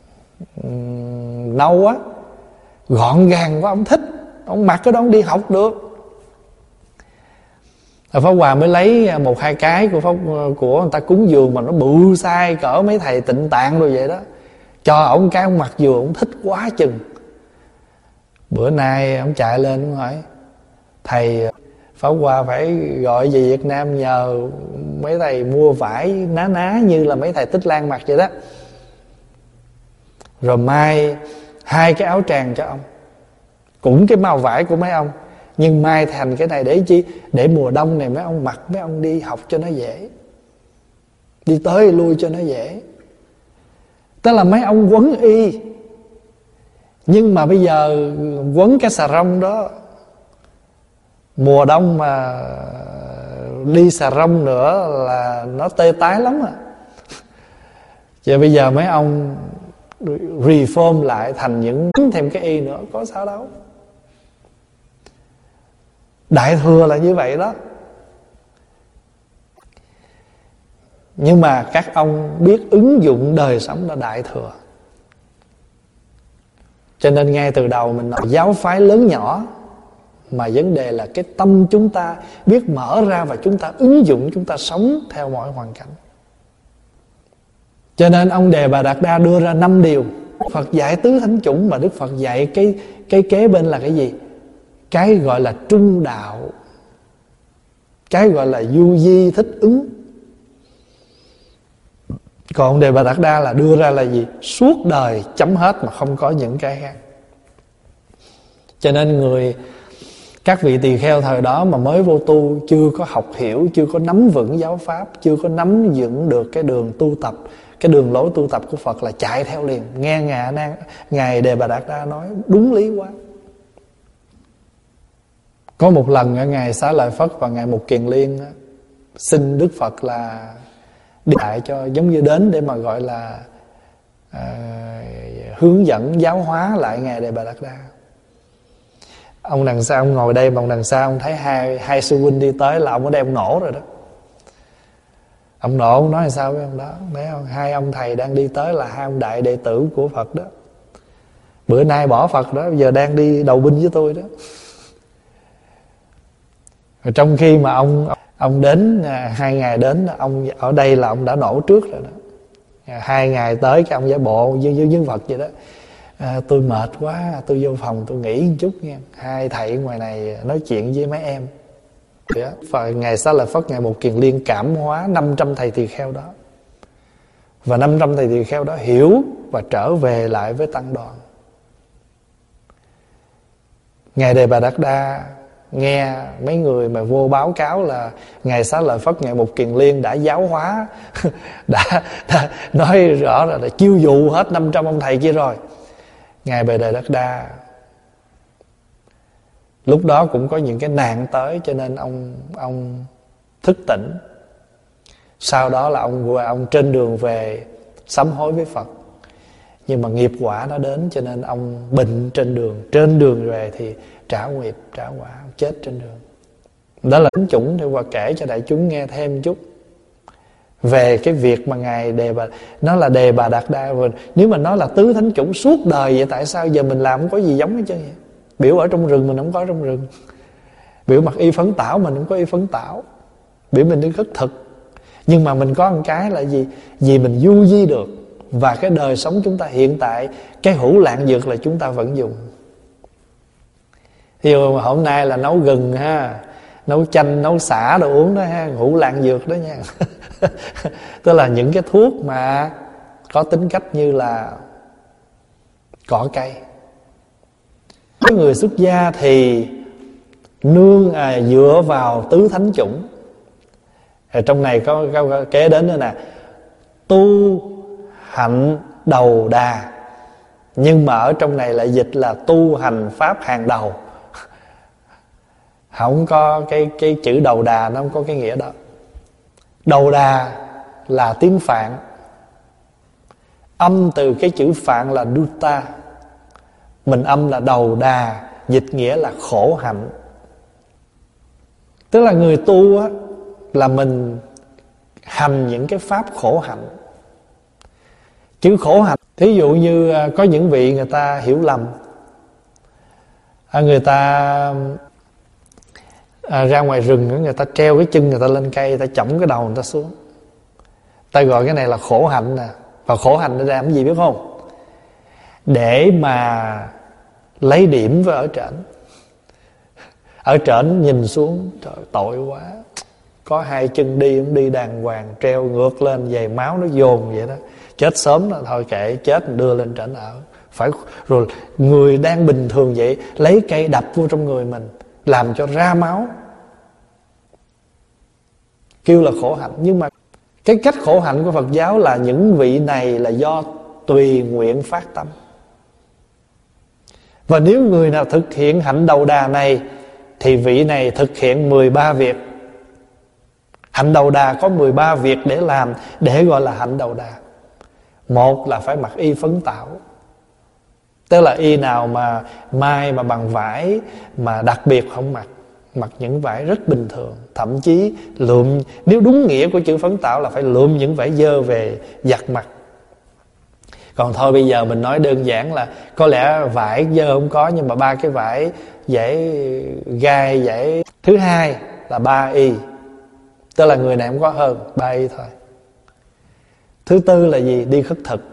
[SPEAKER 1] nâu á, gọn gàng quá, ổng thích. Ổng mặc cái đó ổng đi học được. Pháp Hòa mới lấy một hai cái của người ta cúng dường mà nó bự sai cỡ mấy thầy Tịnh Tạng rồi vậy đó, cho ổng cái ổng mặc vừa, ổng thích quá chừng. Bữa nay ổng chạy lên ổng hỏi thầy, Pháp Hòa phải gọi về Việt Nam nhờ mấy thầy mua vải ná như là mấy thầy Tích Lan mặc vậy đó, rồi mai 2 cái áo tràng cho ông, cũng cái màu vải của mấy ông, nhưng mai thành cái này để chi? Để mùa đông này mấy ông mặc, mấy ông đi học cho nó dễ, đi tới lui cho nó dễ. Tức là mấy ông quấn y, nhưng mà bây giờ quấn cái xà rông đó, mùa đông mà đi xà rông nữa là nó tê tái lắm à. Giờ bây giờ mấy ông reform lại thành những thêm cái y nữa, có sao đâu. Đại thừa là như vậy đó. Nhưng mà các ông biết ứng dụng đời sống là đại thừa. Cho nên ngay từ đầu mình nói giáo phái lớn nhỏ, mà vấn đề là cái tâm chúng ta biết mở ra và chúng ta ứng dụng, chúng ta sống theo mọi hoàn cảnh. Cho nên ông Đề Bà Đạt Đa đưa ra 5 điều. Phật dạy tứ thánh chủng, mà Đức Phật dạy cái kế bên là cái gì? Cái gọi là trung đạo, cái gọi là du di thích ứng. Còn Đề Bà Đạt Đa là đưa ra là gì? Suốt đời chấm hết mà không có những cái khác. Cho nên các vị tỳ kheo thời đó mà mới vô tu, chưa có học hiểu, chưa có nắm vững giáo pháp, chưa có nắm vững được cái đường tu tập, cái đường lối tu tập của Phật, là chạy theo liền. Nghe Ngài Đề Bà Đạt Đa nói đúng lý quá. Có một lần Ngài Xá Lợi Phất và Ngài Mục Kiền Liên xin Đức Phật là đi lại cho, giống như đến để mà gọi là hướng dẫn giáo hóa lại Ngài Đề Bà Đạt Đa. Ông đằng sau ông ngồi đây, mà ông đằng sau ông thấy hai sư huynh đi tới là ông ở đây ông nổ rồi đó. Ông nổ, ông nói là sao với ông đó? Thấy không? 2 ông thầy đang đi tới là 2 ông đại đệ tử của Phật đó. Bữa nay bỏ Phật đó, giờ đang đi đầu binh với tôi đó. Rồi trong khi mà ông đến 2 ngày đến, ông ở đây là ông đã nổ trước rồi đó. 2 ngày tới cái ông giả bộ với Phật vậy đó. Tôi mệt quá, tôi vô phòng tôi nghỉ một chút nha. 2 thầy ngoài này nói chuyện với mấy em. Và Ngài Xá Lợi Phất, Ngài Mục Kiền Liên cảm hóa 500 thầy tỳ kheo đó. Và 500 thầy tỳ kheo đó hiểu và trở về lại với tăng đoàn. Ngài Đề Bà Đạt Đa nghe mấy người mà vô báo cáo là Ngài Xá Lợi Phất, Ngài Mục Kiền Liên đã giáo hóa đã nói rõ là chiêu dụ hết 500 ông thầy kia rồi. Ngài Bề Đề Đắc Đa lúc đó cũng có những cái nạn tới, cho nên ông thức tỉnh. Sau đó là ông trên đường về sám hối với Phật, nhưng mà nghiệp quả nó đến, cho nên ông bệnh trên đường về thì trả nghiệp trả quả, chết trên đường. Đó là thánh chủng. Thì Hòa kể cho đại chúng nghe thêm chút về cái việc mà Ngài Đề Bà, nó là Đề Bà Đạt Đa. Nếu mà nó là tứ thánh chủng suốt đời vậy, tại sao giờ mình làm không có gì giống hết trơn vậy? Biểu ở trong rừng mình không có trong rừng, biểu mặc y phấn tảo mình không có y phấn tảo, biểu mình đi khất thực. Nhưng mà mình có một cái là gì? Vì mình du di được. Và cái đời sống chúng ta hiện tại, cái hữu lạng dược là chúng ta vẫn dùng. Thì hôm nay là nấu gừng ha, nấu chanh, nấu xả đồ uống đó ha, hữu lạng dược đó nha. Tức là những cái thuốc mà có tính cách như là cỏ cây. Cái người xuất gia thì dựa vào tứ thánh chủng. Trong này có kế đến nữa nè: tu hạnh đầu đà. Nhưng mà ở trong này lại dịch là tu hành pháp hàng đầu. Không có cái chữ đầu đà, nó không có cái nghĩa đó. Đầu đà là tiếng Phạn, âm từ cái chữ Phạn là Dutta, mình âm là đầu đà, dịch nghĩa là khổ hạnh. Tức là người tu á, là mình hành những cái pháp khổ hạnh. Chữ khổ hạnh, thí dụ như có những vị người ta hiểu lầm, người ta ra ngoài rừng, người ta treo cái chân người ta lên cây, người ta chổng cái đầu người ta xuống, ta gọi cái này là khổ hạnh nè. Và khổ hạnh để làm cái gì biết không? Để mà lấy điểm với ở trển. Ở trển nhìn xuống, trời tội quá, có hai chân đi không đi đàng hoàng, treo ngược lên, giày máu nó dồn vậy đó, chết sớm là thôi kệ, chết đưa lên trển ở. Phải rồi, người đang bình thường vậy lấy cây đập vô trong người mình, làm cho ra máu, kêu là khổ hạnh. Nhưng mà cái cách khổ hạnh của Phật giáo là những vị này là do tùy nguyện phát tâm. Và nếu người nào thực hiện hạnh đầu đà này thì vị này thực hiện 13 việc. Hạnh đầu đà có 13 việc để làm, để gọi là hạnh đầu đà. Một là phải mặc y phấn tảo, tức là y nào mà mai mà bằng vải mà đặc biệt không mặc, mặc những vải rất bình thường. Thậm chí lượm, nếu đúng nghĩa của chữ phấn tảo là phải lượm những vải dơ về giặt mặt. Còn thôi bây giờ mình nói đơn giản là có lẽ vải dơ không có, nhưng mà 3 cái vải dãy gai, dãy thứ hai là 3 y, tức là người này không có hơn 3 y thôi. Thứ tư là gì? Đi khất thực.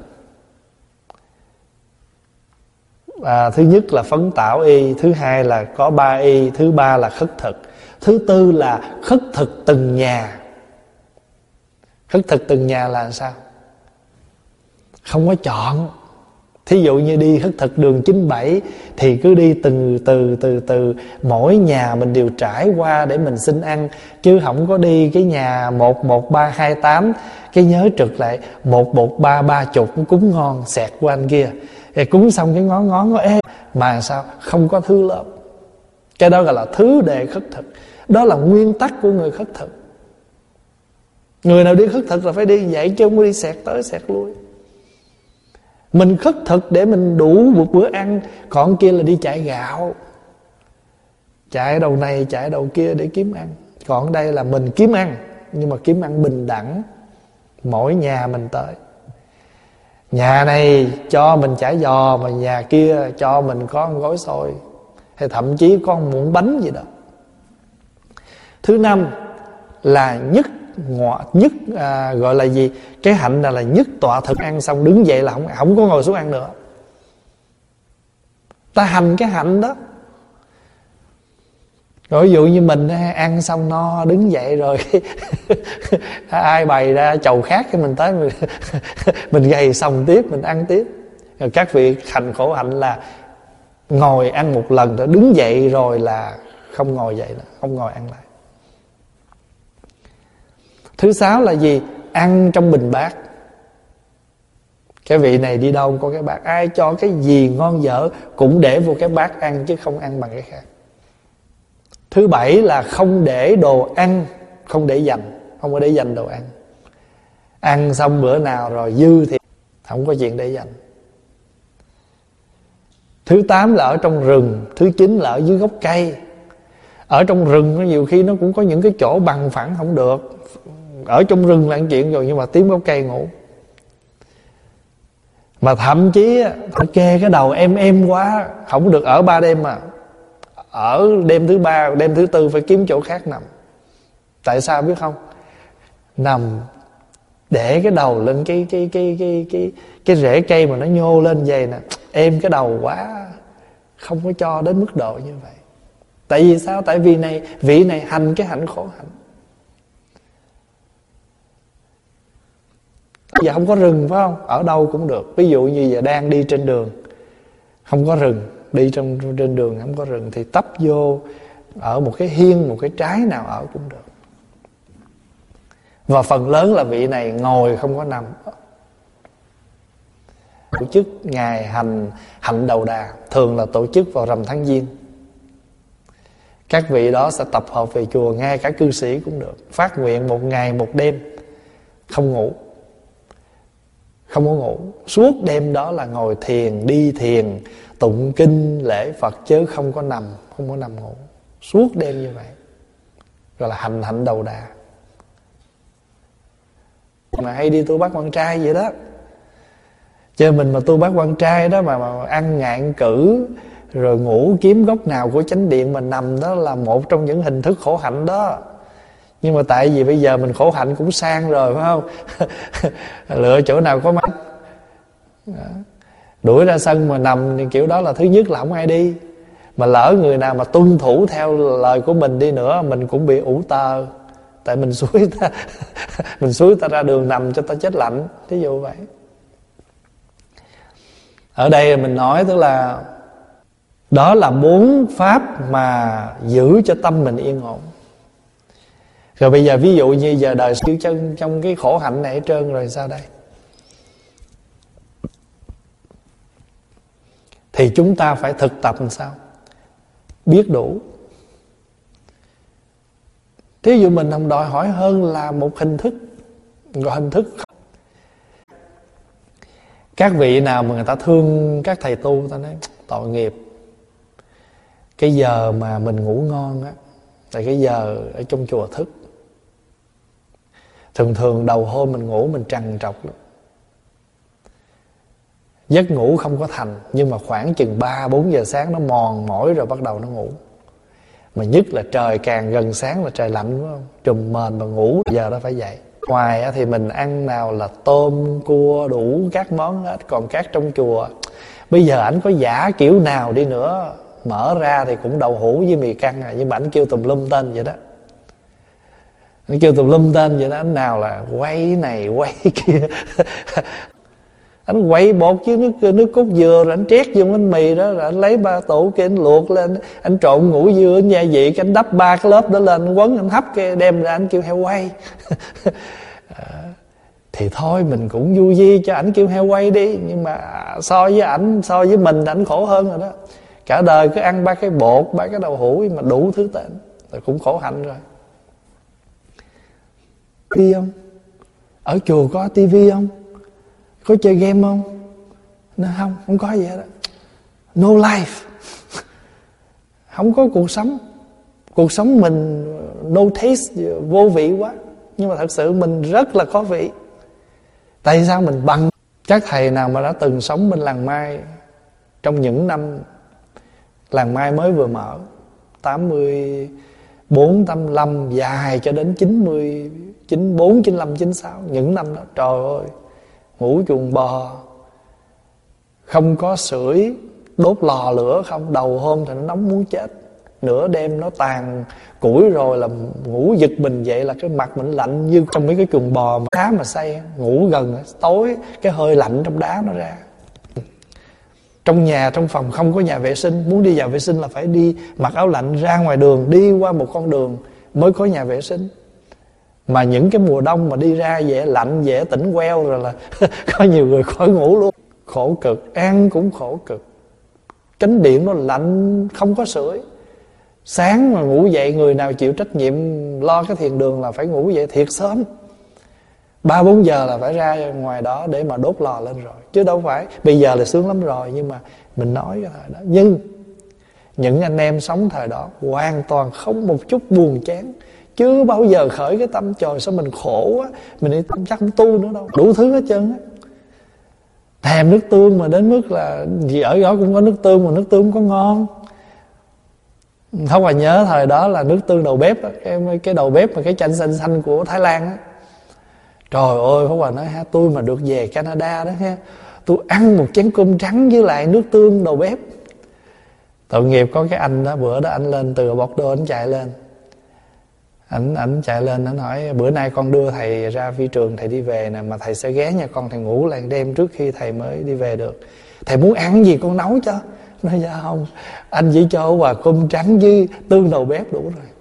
[SPEAKER 1] Thứ nhất là phấn tảo y, thứ hai là có 3 y, thứ ba là khất thực, thứ tư là khất thực từng nhà. Khất thực từng nhà là sao? Không có chọn. Thí dụ như đi khất thực đường 97 thì cứ đi từ mỗi nhà mình đều trải qua để mình xin ăn, chứ không có đi cái nhà 11328 cái nhớ trực lại 11330 cúng ngon xẹt qua anh kia, rồi cúng xong cái ngón nó ê mà sao không có thứ lớp. Cái đó gọi là thứ đệ khất thực. Đó là nguyên tắc của người khất thực. Người nào đi khất thực là phải đi vậy, chứ không có đi xẹt tới xẹt lui. Mình khất thực để mình đủ một bữa ăn, còn kia là đi chạy gạo, chạy đầu này chạy đầu kia để kiếm ăn. Còn đây là mình kiếm ăn, nhưng mà kiếm ăn bình đẳng. Mỗi nhà mình tới, nhà này cho mình chả giò, mà nhà kia cho mình có một gói xôi, hay thậm chí có một muỗng bánh gì đó. Thứ năm là nhất gọi là gì? Cái hạnh là nhất tọa thực, ăn xong đứng dậy là không có ngồi xuống ăn nữa. Ta hành cái hạnh đó. Rồi ví dụ như mình ăn xong no đứng dậy rồi ai bày ra chầu khác cái mình tới mình gầy xong tiếp, mình ăn tiếp. Rồi các vị hành khổ hạnh là ngồi ăn một lần rồi đứng dậy rồi là không ngồi dậy nữa, không ngồi ăn lại. Thứ 6 là gì? Ăn trong bình bát. Cái vị này đi đâu có cái bát, ai cho cái gì ngon dở cũng để vô cái bát ăn, chứ không ăn bằng cái khác. Thứ 7 là không để đồ ăn, không để dành, không có để dành đồ ăn. Ăn xong bữa nào rồi dư thì không có chuyện để dành. Thứ 8 là ở trong rừng. Thứ 9 là ở dưới gốc cây. Ở trong rừng nhiều khi nó cũng có những cái chỗ bằng phẳng không được. Ở trong rừng là chuyện rồi, nhưng mà tím gốc cây ngủ. Mà thậm chí kê cái đầu em quá, không được ở 3 đêm mà. Ở đêm thứ 3, đêm thứ 4 phải kiếm chỗ khác nằm. Tại sao biết không? Nằm để cái đầu lên cái rễ cây mà nó nhô lên vậy nè, êm cái đầu quá, không có cho đến mức độ như vậy. Tại vì sao? Tại vì vị này hành cái hạnh khổ hạnh. Giờ không có rừng phải không? Ở đâu cũng được. Ví dụ như giờ đang đi trên đường, không có rừng, đi trên đường không có rừng, thì tấp vô ở một cái hiên, một cái trái nào ở cũng được. Và phần lớn là vị này ngồi không có nằm. Tổ chức ngày hạnh đầu đà, thường là tổ chức vào rằm tháng Giêng. Các vị đó sẽ tập hợp về chùa, ngay cả cư sĩ cũng được, phát nguyện 1 ngày 1 đêm không ngủ. Không có ngủ. Suốt đêm đó là ngồi thiền, đi thiền, tụng kinh, lễ Phật, chứ không có nằm, không có nằm ngủ. Suốt đêm như vậy, gọi là hạnh đầu đà. Mà hay đi tu bát quan trai vậy đó. Chứ mình mà tu bát quan trai đó mà ăn ngạn cử, rồi ngủ kiếm góc nào của chánh điện mà nằm, đó là một trong những hình thức khổ hạnh đó. Nhưng mà tại vì bây giờ mình khổ hạnh cũng sang rồi phải không? Lựa chỗ nào có mắt, đuổi ra sân mà nằm thì kiểu đó là thứ nhất là không ai đi. Mà lỡ người nào mà tuân thủ theo lời của mình đi nữa, mình cũng bị ủ tơ. Tại mình xúi ta mình xúi ta ra đường nằm cho ta chết lạnh, thí dụ vậy. Ở đây mình nói tức là đó là 4 pháp mà giữ cho tâm mình yên ổn. Rồi bây giờ ví dụ như giờ đời trong cái khổ hạnh này hết trơn rồi sao đây? Thì chúng ta phải thực tập làm sao? Biết đủ. Thí dụ mình không đòi hỏi hơn là một hình thức, gọi hình thức. Các vị nào mà người ta thương các thầy tu, ta nói tội nghiệp. Cái giờ mà mình ngủ ngon á là cái giờ ở trong chùa thức. Thường đầu hôm mình ngủ mình trằn trọc lắm. Giấc ngủ không có thành, nhưng mà khoảng chừng 3-4 giờ sáng nó mòn mỏi rồi bắt đầu nó ngủ. Mà nhất là trời càng gần sáng là trời lạnh, phải không? Trùm mền mà ngủ, giờ đó phải dậy. Ngoài thì mình ăn nào là tôm, cua, đủ các món hết. Còn các trong chùa, bây giờ ảnh có giả kiểu nào đi nữa, mở ra thì cũng đậu hũ với mì căng à. Nhưng mà ảnh kêu tùm lum tên vậy đó. Anh kêu tùm lum tên vậy đó. Anh nào là quay này quay kia anh quay bột chứ nước cốt dừa, rồi anh trét vô bánh mì đó, rồi anh lấy 3 tủ kia anh luộc lên, anh trộn ngũ dưa, anh gia vị, anh đắp 3 cái lớp đó lên, anh quấn, anh hấp cái đem ra, anh kêu heo quay. Thì thôi mình cũng vui vi cho ảnh kêu heo quay đi. Nhưng mà so với ảnh, so với mình ảnh khổ hơn rồi đó. Cả đời cứ ăn 3 cái bột, 3 cái đậu hũ mà đủ thứ tên, rồi cũng khổ hạnh rồi. Đi không? Ở chùa có tivi không? Có chơi game không? Nó không có gì hết đó. No life. Không có cuộc sống. Cuộc sống mình no taste, vô vị quá. Nhưng mà thật sự mình rất là có vị. Tại sao mình bằng? Các thầy nào mà đã từng sống bên làng Mai trong những năm làng Mai mới vừa mở, 84, 85, dài cho đến 90, 94, 95, 96, những năm đó, trời ơi, ngủ chuồng bò, không có sưởi, đốt lò lửa không, đầu hôm thì nó nóng muốn chết, nửa đêm nó tàn củi rồi là ngủ giật mình dậy là cái mặt mình lạnh như trong mấy cái chuồng bò mà đá mà xây, ngủ gần tối cái hơi lạnh trong đá nó ra. Trong nhà, trong phòng không có nhà vệ sinh, muốn đi vào vệ sinh là phải đi mặc áo lạnh ra ngoài đường, đi qua một con đường mới có nhà vệ sinh. Mà những cái mùa đông mà đi ra dễ lạnh, dễ tỉnh queo rồi là có nhiều người khỏi ngủ luôn. Khổ cực, ăn cũng khổ cực. Cánh điện nó lạnh, không có sưởi. Sáng mà ngủ dậy, người nào chịu trách nhiệm lo cái thiền đường là phải ngủ dậy thiệt sớm, 3-4 giờ là phải ra ngoài đó để mà đốt lò lên rồi. Chứ đâu phải bây giờ là sướng lắm rồi. Nhưng mà mình nói cái thời đó. Nhưng những anh em sống thời đó hoàn toàn không một chút buồn chán, chưa bao giờ khởi cái tâm trời sao mình khổ quá, mình đi chắc không tu nữa đâu. Đủ thứ hết trơn á. Thèm nước tương mà đến mức là gì ở đó cũng có nước tương, mà nước tương không có ngon. Không mà nhớ thời đó là nước tương đầu bếp á, cái đầu bếp mà cái chanh xanh xanh của Thái Lan á. Trời ơi, Pháp Hòa nói ha, tôi mà được về Canada đó ha, tôi ăn một chén cơm trắng với lại nước tương đầu bếp. Tội nghiệp có cái anh đó, bữa đó anh lên từ Bordeaux, anh chạy lên. Anh chạy lên, anh hỏi bữa nay con đưa thầy ra phi trường, thầy đi về nè, mà thầy sẽ ghé nhà con, thầy ngủ lại đêm trước khi thầy mới đi về được. Thầy muốn ăn gì con nấu cho. Nói dạ không, anh chỉ cho Hòa cơm trắng với tương đầu bếp đủ rồi.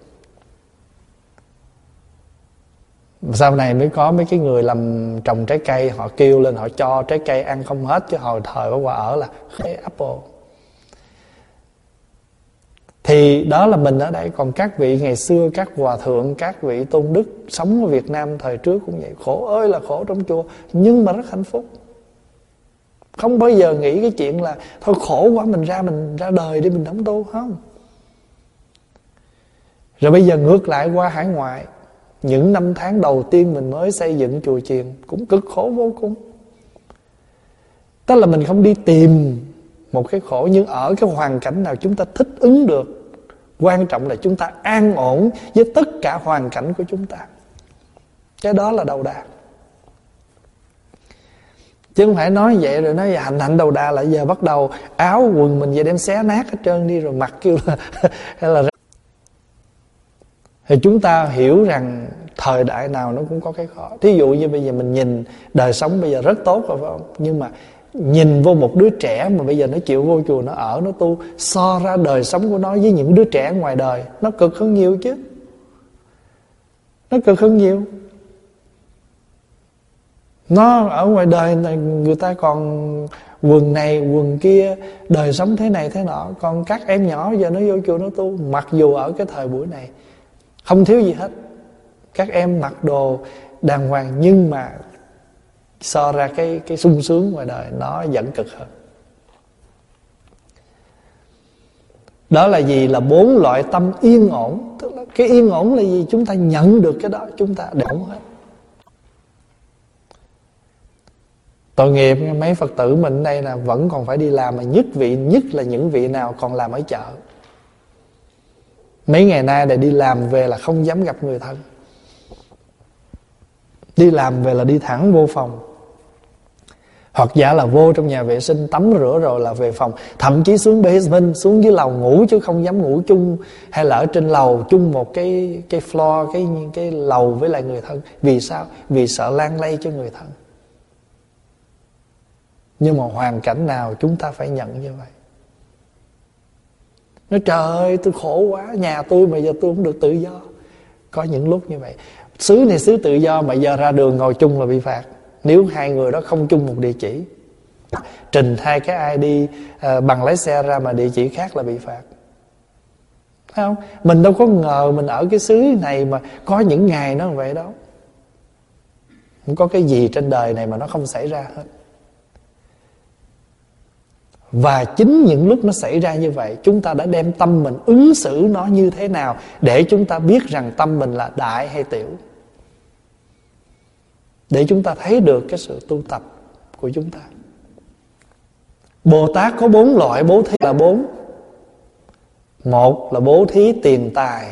[SPEAKER 1] Sau này mới có mấy cái người làm trồng trái cây, họ kêu lên họ cho trái cây ăn không hết. Chứ hồi thời Pháp Hòa ở là cái apple. Thì đó là mình ở đây. Còn các vị ngày xưa, các hòa thượng, các vị tôn đức sống ở Việt Nam thời trước cũng vậy. Khổ ơi là khổ trong chùa, nhưng mà rất hạnh phúc. Không bao giờ nghĩ cái chuyện là thôi khổ quá mình ra đời đi mình không tu. Không. Rồi bây giờ ngược lại qua hải ngoại, những năm tháng đầu tiên mình mới xây dựng chùa chiền cũng cực khổ vô cùng. Tức là mình không đi tìm một cái khổ, nhưng ở cái hoàn cảnh nào chúng ta thích ứng được. Quan trọng là chúng ta an ổn với tất cả hoàn cảnh của chúng ta. Cái đó là đầu đà. Chứ không phải nói vậy rồi nói hành đầu đà là giờ bắt đầu áo quần mình về đem xé nát hết trơn đi rồi mặc kêu là hay là. Thì chúng ta hiểu rằng thời đại nào nó cũng có cái khó. Thí dụ như bây giờ mình nhìn đời sống bây giờ rất tốt rồi phải không? Nhưng mà nhìn vô một đứa trẻ mà bây giờ nó chịu vô chùa, nó ở, nó tu, so ra đời sống của nó với những đứa trẻ ngoài đời, nó cực hơn nhiều chứ. Nó cực hơn nhiều. Nó ở ngoài đời này người ta còn quần này quần kia, đời sống thế này thế nọ. Còn các em nhỏ giờ nó vô chùa nó tu, mặc dù ở cái thời buổi này không thiếu gì hết, các em mặc đồ đàng hoàng, nhưng mà so ra cái sung sướng ngoài đời nó vẫn cực hơn. Đó là gì? Là 4 loại tâm yên ổn. Tức là cái yên ổn là gì? Chúng ta nhận được cái đó, chúng ta đều hết. Tội nghiệp mấy Phật tử mình đây là vẫn còn phải đi làm, mà nhất là những vị nào còn làm ở chợ. Mấy ngày nay để đi làm về là không dám gặp người thân. Đi làm về là đi thẳng vô phòng, hoặc giả là vô trong nhà vệ sinh tắm rửa rồi là về phòng. Thậm chí xuống basement, xuống dưới lầu ngủ, chứ không dám ngủ chung hay là ở trên lầu chung một cái floor, cái lầu với lại người thân. Vì sao? Vì sợ lan lây cho người thân. Nhưng mà hoàn cảnh nào chúng ta phải nhận như vậy. Nói trời ơi tôi khổ quá, nhà tôi mà giờ tôi không được tự do. Có những lúc như vậy. Xứ này xứ tự do mà giờ ra đường ngồi chung là bị phạt. Nếu hai người đó không chung một địa chỉ, trình 2 cái ID bằng lái xe ra mà địa chỉ khác là bị phạt. Thấy không? Mình đâu có ngờ mình ở cái xứ này mà có những ngày nó vậy đâu. Không có cái gì trên đời này mà nó không xảy ra hết. Và chính những lúc nó xảy ra như vậy, chúng ta đã đem tâm mình ứng xử nó như thế nào để chúng ta biết rằng tâm mình là đại hay tiểu. Để chúng ta thấy được cái sự tu tập của chúng ta. Bồ Tát có 4 loại bố thí là 4. 1 là bố thí tiền tài,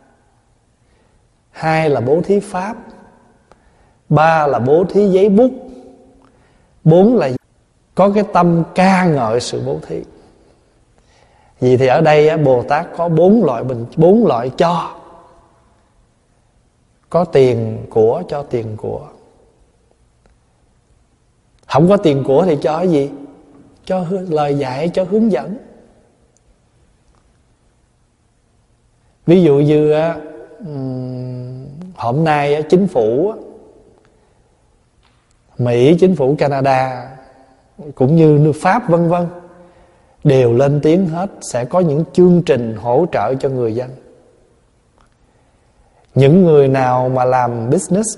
[SPEAKER 1] 2 là bố thí pháp, 3 là bố thí giấy bút, 4 là có cái tâm ca ngợi sự bố thí. Vì thì ở đây Bồ Tát có 4 loại cho. Có tiền của cho tiền của. Không có tiền của thì cho cái gì? cho lời dạy, cho hướng dẫn. Ví dụ như hôm nay chính phủ Mỹ, chính phủ Canada cũng như nước Pháp vân vân đều lên tiếng hết sẽ có những chương trình hỗ trợ cho người dân. Những người nào mà làm business,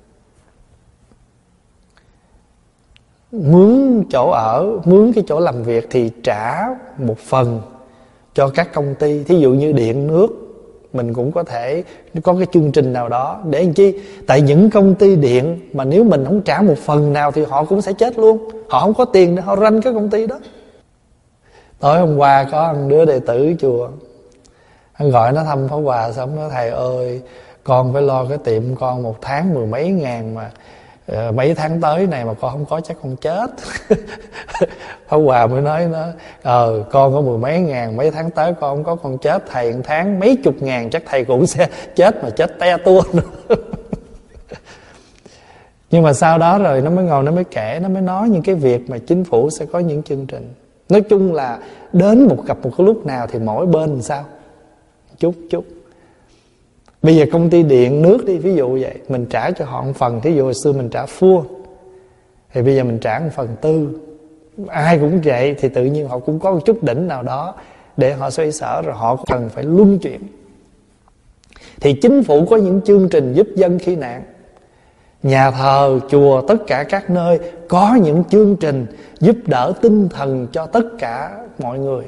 [SPEAKER 1] mướn chỗ ở, mướn cái chỗ làm việc thì trả một phần cho các công ty. Thí dụ như điện nước, mình cũng có thể có cái chương trình nào đó để làm chi? Tại những công ty điện mà nếu mình không trả một phần nào thì họ cũng sẽ chết luôn. Họ không có tiền để họ run cái công ty đó. Tối hôm qua có một đứa đệ tử chùa, anh gọi nó thăm Pháp Hòa, xong nó: thầy ơi, con phải lo cái tiệm con một tháng 10 mấy ngàn mà mấy tháng tới này mà con không có chắc con chết. Pháp Hòa mới nói nó: con có 10 mấy ngàn, mấy tháng tới con không có con chết. Thầy một tháng mấy chục ngàn chắc thầy cũng sẽ chết, mà chết te tua nữa. Nhưng mà sau đó rồi nó mới ngồi, nó mới kể, nó mới nói những cái việc mà chính phủ sẽ có những chương trình. Nói chung là đến gặp một cái lúc nào thì mỗi bên làm sao chút. Bây giờ công ty điện nước đi, ví dụ vậy, mình trả cho họ một phần. Thí dụ hồi xưa mình trả full, thì bây giờ mình trả 1/4. Ai cũng vậy, thì tự nhiên họ cũng có một chút đỉnh nào đó để họ xoay sở, rồi họ cần phải luân chuyển. Thì chính phủ có những chương trình giúp dân khi nạn. Nhà thờ, chùa, tất cả các nơi có những chương trình giúp đỡ tinh thần cho tất cả mọi người.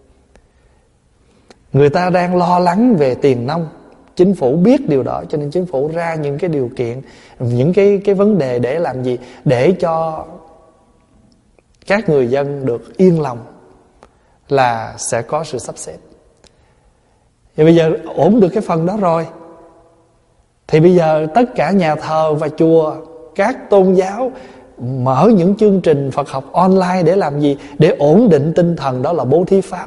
[SPEAKER 1] Người ta đang lo lắng về tiền nong, chính phủ biết điều đó, cho nên chính phủ ra những cái điều kiện, những cái vấn đề để làm gì? Để cho các người dân được yên lòng là sẽ có sự sắp xếp. Thì bây giờ ổn được cái phần đó rồi, thì bây giờ tất cả nhà thờ và chùa, các tôn giáo mở những chương trình Phật học online để làm gì? Để ổn định tinh thần, đó là bố thí pháp.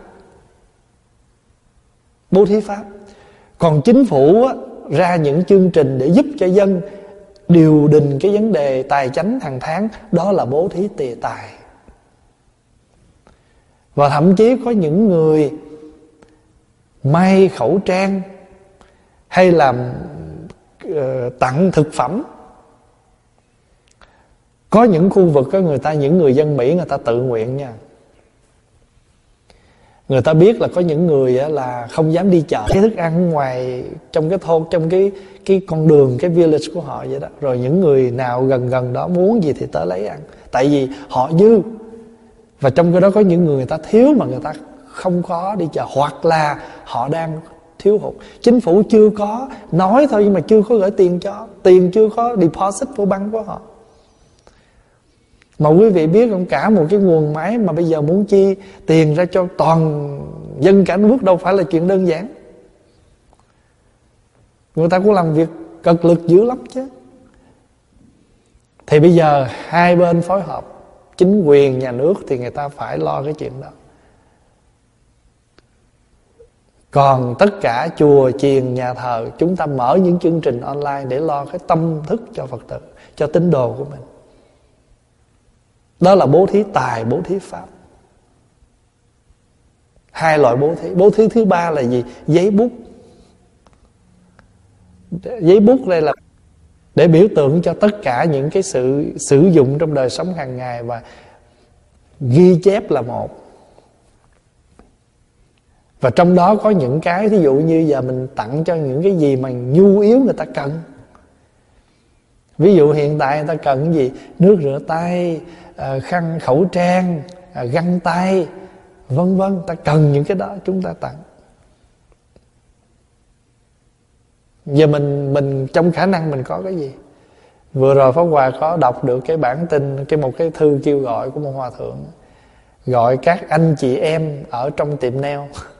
[SPEAKER 1] Bố thí pháp. Còn chính phủ ra những chương trình để giúp cho dân điều đình cái vấn đề tài chánh hàng tháng, đó là bố thí tiền tài. Và thậm chí có những người may khẩu trang hay làm tặng thực phẩm. Có những khu vực có những người dân Mỹ người ta tự nguyện nha. Người ta biết là có những người là không dám đi chợ, cái thức ăn ngoài trong cái thôn, trong cái con đường, cái village của họ vậy đó. Rồi những người nào gần đó muốn gì thì tới lấy ăn, tại vì họ dư. Và trong cái đó có những người ta thiếu mà người ta không có đi chợ, hoặc là họ đang thiếu hụt. Chính phủ chưa có nói thôi, nhưng mà chưa có gửi tiền cho, tiền chưa có deposit vô băng của họ. Mà quý vị biết không, cả một cái nguồn máy mà bây giờ muốn chi tiền ra cho toàn dân cả nước đâu phải là chuyện đơn giản. Người ta cũng làm việc cực lực dữ lắm chứ. Thì bây giờ hai bên phối hợp, chính quyền nhà nước thì người ta phải lo cái chuyện đó. Còn tất cả chùa, chiền, nhà thờ, chúng ta mở những chương trình online để lo cái tâm thức cho Phật tử, cho tín đồ của mình. Đó là bố thí tài, bố thí pháp. Hai loại bố thí. Bố thí thứ ba là gì? Giấy bút. Giấy bút đây là để biểu tượng cho tất cả những cái sự sử dụng trong đời sống hàng ngày, và ghi chép là một. Và trong đó có những cái, ví dụ như giờ mình tặng cho những cái gì mà nhu yếu người ta cần. Ví dụ hiện tại người ta cần cái gì? Nước rửa tay, khăn khẩu trang, găng tay, vân vân. Ta cần những cái đó chúng ta tặng. Giờ mình trong khả năng mình có cái gì? Vừa rồi Pháp Hòa có đọc được cái bản tin, một cái thư kêu gọi của một hòa thượng, gọi các anh chị em ở trong tiệm nail.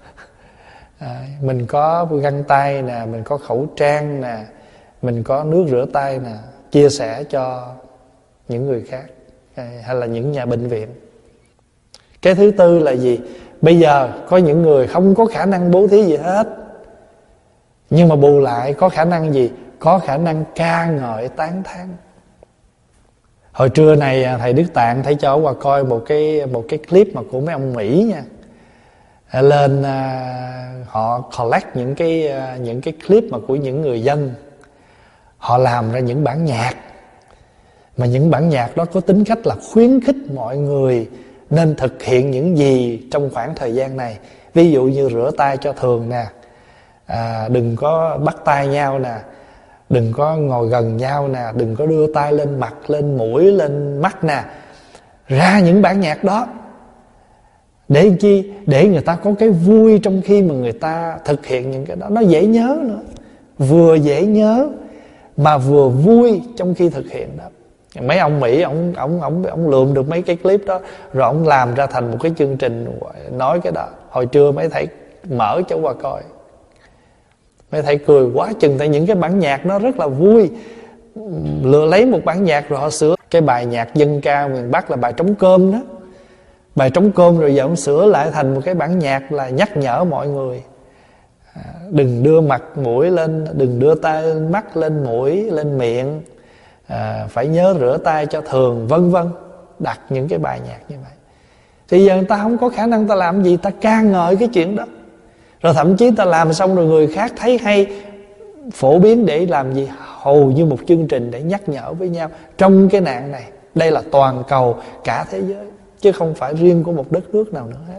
[SPEAKER 1] Mình có găng tay nè, mình có khẩu trang nè, mình có nước rửa tay nè, chia sẻ cho những người khác, hay là những nhà bệnh viện. Cái thứ tư là gì? Bây giờ có những người không có khả năng bố thí gì hết, nhưng mà bù lại có khả năng gì? Có khả năng ca ngợi tán thán. Hồi trưa này thầy Đức Tạng thấy cho qua coi một cái clip mà của mấy ông Mỹ nha. Lên họ collect những cái clip mà của những người dân, họ làm ra những bản nhạc, mà những bản nhạc đó có tính cách là khuyến khích mọi người nên thực hiện những gì trong khoảng thời gian này. Ví dụ như rửa tay cho thường nè, đừng có bắt tay nhau nè, đừng có ngồi gần nhau nè, đừng có đưa tay lên mặt, lên mũi, lên mắt nè. Ra những bản nhạc đó để chi? Để người ta có cái vui trong khi mà người ta thực hiện những cái đó. Nó dễ nhớ nữa, vừa dễ nhớ mà vừa vui trong khi thực hiện đó. Mấy ông Mỹ ông lượm được mấy cái clip đó, rồi ông làm ra thành một cái chương trình nói cái đó. Hồi trưa mấy thầy mở cho qua coi, mấy thầy cười quá chừng. Tại những cái bản nhạc nó rất là vui. Lựa lấy một bản nhạc rồi họ sửa cái bài nhạc dân ca miền Bắc là bài trống cơm đó, bài trống cơm, rồi giờ ông sửa lại thành một cái bản nhạc là nhắc nhở mọi người đừng đưa mặt mũi lên, đừng đưa tay lên mắt, lên mũi, lên miệng, phải nhớ rửa tay cho thường, vân vân. Đặt những cái bài nhạc như vậy. Thì giờ người ta không có khả năng ta làm gì, ta ca ngợi cái chuyện đó. Rồi thậm chí ta làm xong rồi người khác thấy hay, phổ biến để làm gì? Hầu như một chương trình để nhắc nhở với nhau trong cái nạn này. Đây là toàn cầu, cả thế giới, chứ không phải riêng của một đất nước nào nữa hết.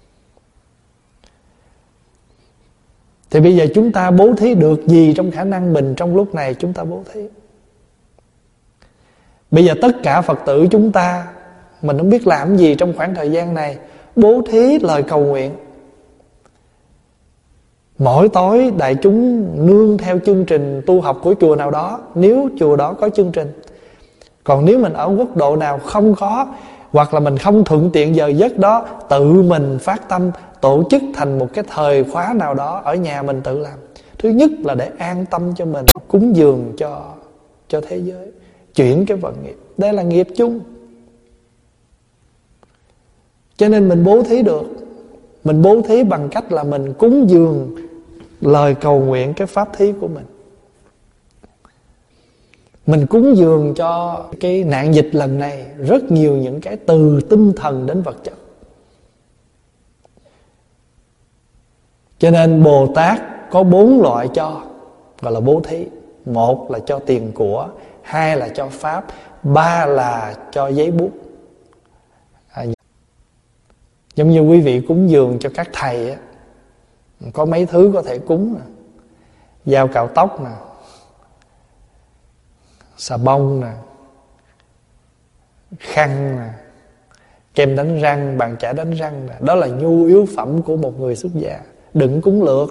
[SPEAKER 1] Thì bây giờ chúng ta bố thí được gì trong khả năng mình trong lúc này chúng ta bố thí. Bây giờ tất cả Phật tử chúng ta, mình không biết làm gì trong khoảng thời gian này. Bố thí lời cầu nguyện. Mỗi tối đại chúng nương theo chương trình tu học của chùa nào đó, nếu chùa đó có chương trình. Còn nếu mình ở quốc độ nào không có, hoặc là mình không thuận tiện giờ giấc đó, tự mình phát tâm tổ chức thành một cái thời khóa nào đó ở nhà mình tự làm. Thứ nhất là để an tâm cho mình, cúng dường cho thế giới, chuyển cái vận nghiệp. Đây là nghiệp chung, cho nên mình bố thí được. Mình bố thí bằng cách là mình cúng dường lời cầu nguyện, cái pháp thí của mình. Mình cúng dường cho cái nạn dịch lần này rất nhiều những cái từ tinh thần đến vật chất. Cho nên Bồ Tát có 4 loại cho, gọi là bố thí. 1 là cho tiền của, 2 là cho pháp, 3 là cho giấy bút. Giống như quý vị cúng dường cho các thầy á, có mấy thứ có thể cúng nè. Dao cạo tóc nè, xà bông nè, khăn nè, kem đánh răng, bàn chải đánh răng nè. Đó là nhu yếu phẩm của một người xuất gia. Đừng cúng lược.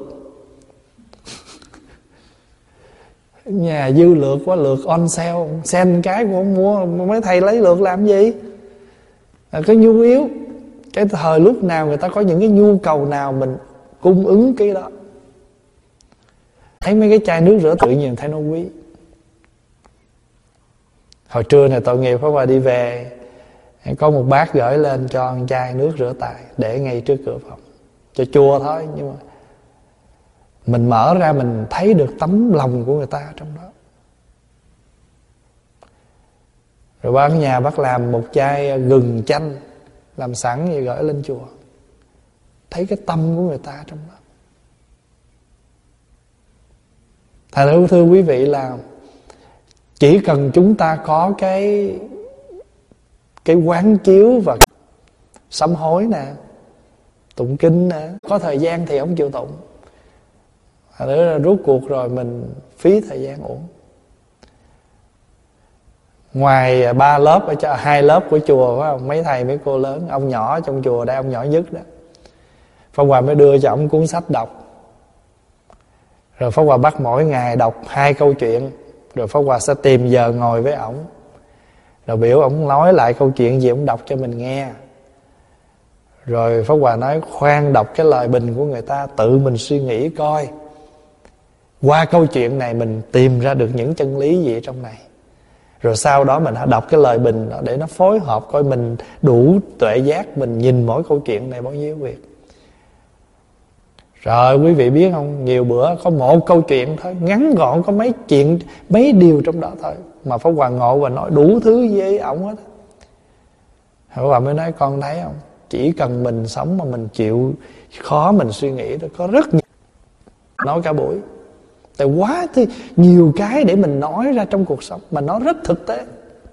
[SPEAKER 1] Nhà dư lược quá, lược on sale, sen cái cũng không mua. Mấy thầy lấy lược làm gì? Cái nhu yếu, cái thời lúc nào người ta có những cái nhu cầu nào mình cung ứng cái đó. Thấy mấy cái chai nước rửa tự nhiên thấy nó quý. Hồi trưa này tội nghiệp Pháp Hòa đi về, có một bác gửi lên cho một chai nước rửa tay để ngay trước cửa phòng, cho chua thôi, nhưng mà mình mở ra mình thấy được tấm lòng của người ta trong đó. Rồi bác nhà bác làm một chai gừng chanh làm sẵn vậy gửi lên chùa. Thấy cái tâm của người ta trong đó. Thành thưa quý vị là chỉ cần chúng ta có cái quán chiếu và sám hối nè, tụng kinh nè. Có thời gian thì không chịu tụng, nữa là rốt cuộc rồi mình phí thời gian uổng. Ngoài 3 lớp ở 2 lớp của chùa phải không? Mấy thầy mấy cô lớn, ông nhỏ trong chùa đây, ông nhỏ nhất đó, Pháp Hòa mới đưa cho ông cuốn sách đọc. Rồi Pháp Hòa bắt mỗi ngày đọc 2 câu chuyện. Rồi Pháp Hòa sẽ tìm giờ ngồi với ổng, rồi biểu ổng nói lại câu chuyện gì ổng đọc cho mình nghe. Rồi Pháp Hòa nói khoan đọc cái lời bình của người ta, tự mình suy nghĩ coi qua câu chuyện này mình tìm ra được những chân lý gì trong này. Rồi sau đó mình hãy đọc cái lời bình đó để nó phối hợp, coi mình đủ tuệ giác, mình nhìn mỗi câu chuyện này bao nhiêu việc. Rồi quý vị biết không, nhiều bữa có một câu chuyện thôi, ngắn gọn, có mấy chuyện, mấy điều trong đó thôi, Mà Pháp Hòa ngộ và nói đủ thứ với ổng hết. Pháp Hòa mới nói con thấy không, chỉ cần mình sống mà mình chịu khó mình suy nghĩ đó, có rất nhiều. Nói cả buổi, tại quá nhiều cái để mình nói ra trong cuộc sống mà nó rất thực tế.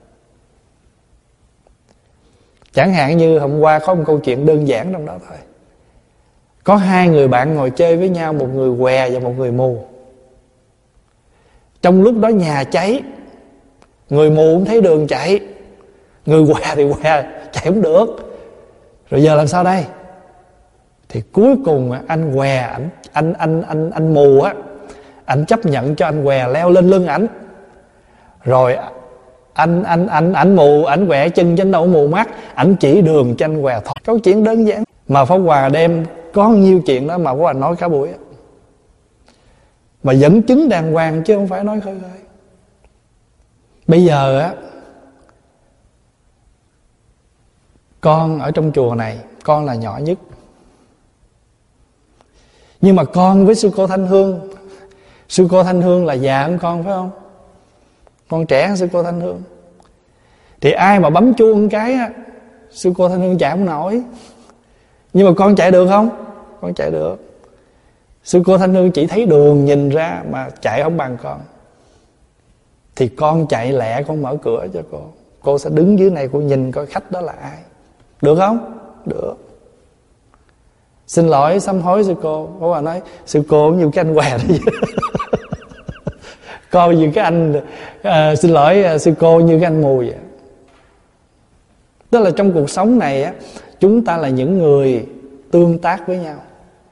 [SPEAKER 1] Chẳng hạn như hôm qua có một câu chuyện đơn giản trong đó thôi. Có hai người bạn ngồi chơi với nhau, một người què và một người mù. Trong lúc đó nhà cháy, người mù không thấy đường chạy, người què thì què chạy không được. Rồi giờ làm sao đây? Thì cuối cùng anh què, anh mù á, anh chấp nhận cho anh què leo lên lưng ảnh. Rồi anh mù, ảnh quẹ chân cho anh đâu mù mắt, ảnh chỉ đường cho anh què thôi. Câu chuyện đơn giản mà Pháp Hòa đem có nhiêu chuyện đó mà Pháp Hòa nói cả buổi á, mà dẫn chứng đàng hoàng chứ không phải nói khơi khơi. Bây giờ á, con ở trong chùa này, con là nhỏ nhất. Nhưng mà con với sư cô Thanh Hương, sư cô Thanh Hương là già hơn con phải không? Con trẻ hơn sư cô Thanh Hương. Thì ai mà bấm chuông cái á, sư cô Thanh Hương chạy không nổi. Nhưng mà con chạy được không? Con chạy được. Sư cô Thanh Hương chỉ thấy đường nhìn ra mà chạy không bằng con. Thì con chạy lẹ, con mở cửa cho cô. Cô sẽ đứng dưới này, cô nhìn coi khách đó là ai. Được không? Được. Xin lỗi, sám hối sư cô. Cô bà nói, sư cô như cái anh què đó. Coi như cái anh xin lỗi sư cô như cái anh mù vậy. Tức là trong cuộc sống này á, chúng ta là những người tương tác với nhau.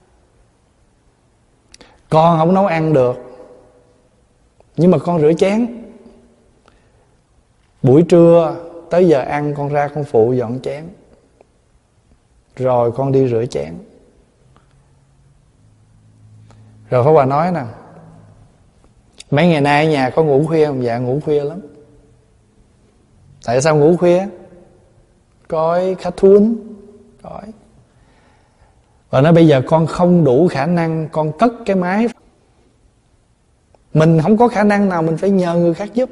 [SPEAKER 1] Con không nấu ăn được, nhưng mà con rửa chén. Buổi trưa tới giờ ăn con ra con phụ dọn chén, rồi con đi rửa chén. Rồi Pháp Hòa nói nè, mấy ngày nay ở nhà có ngủ khuya không? Dạ ngủ khuya lắm. Tại sao ngủ khuya? Coi cartoon, coi. Và nói bây giờ con không đủ khả năng, con cất cái máy. Mình không có khả năng nào, mình phải nhờ người khác giúp.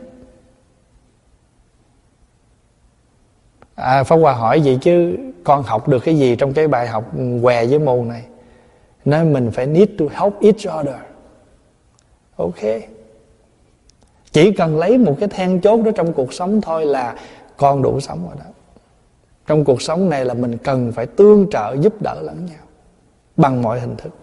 [SPEAKER 1] Pháp Hòa hỏi vậy chứ con học được cái gì trong cái bài học què với mù này? Nói mình phải need to help each other. Ok. Chỉ cần lấy một cái then chốt đó trong cuộc sống thôi là con đủ sống rồi đó. Trong cuộc sống này là mình cần phải tương trợ giúp đỡ lẫn nhau bằng mọi hình thức.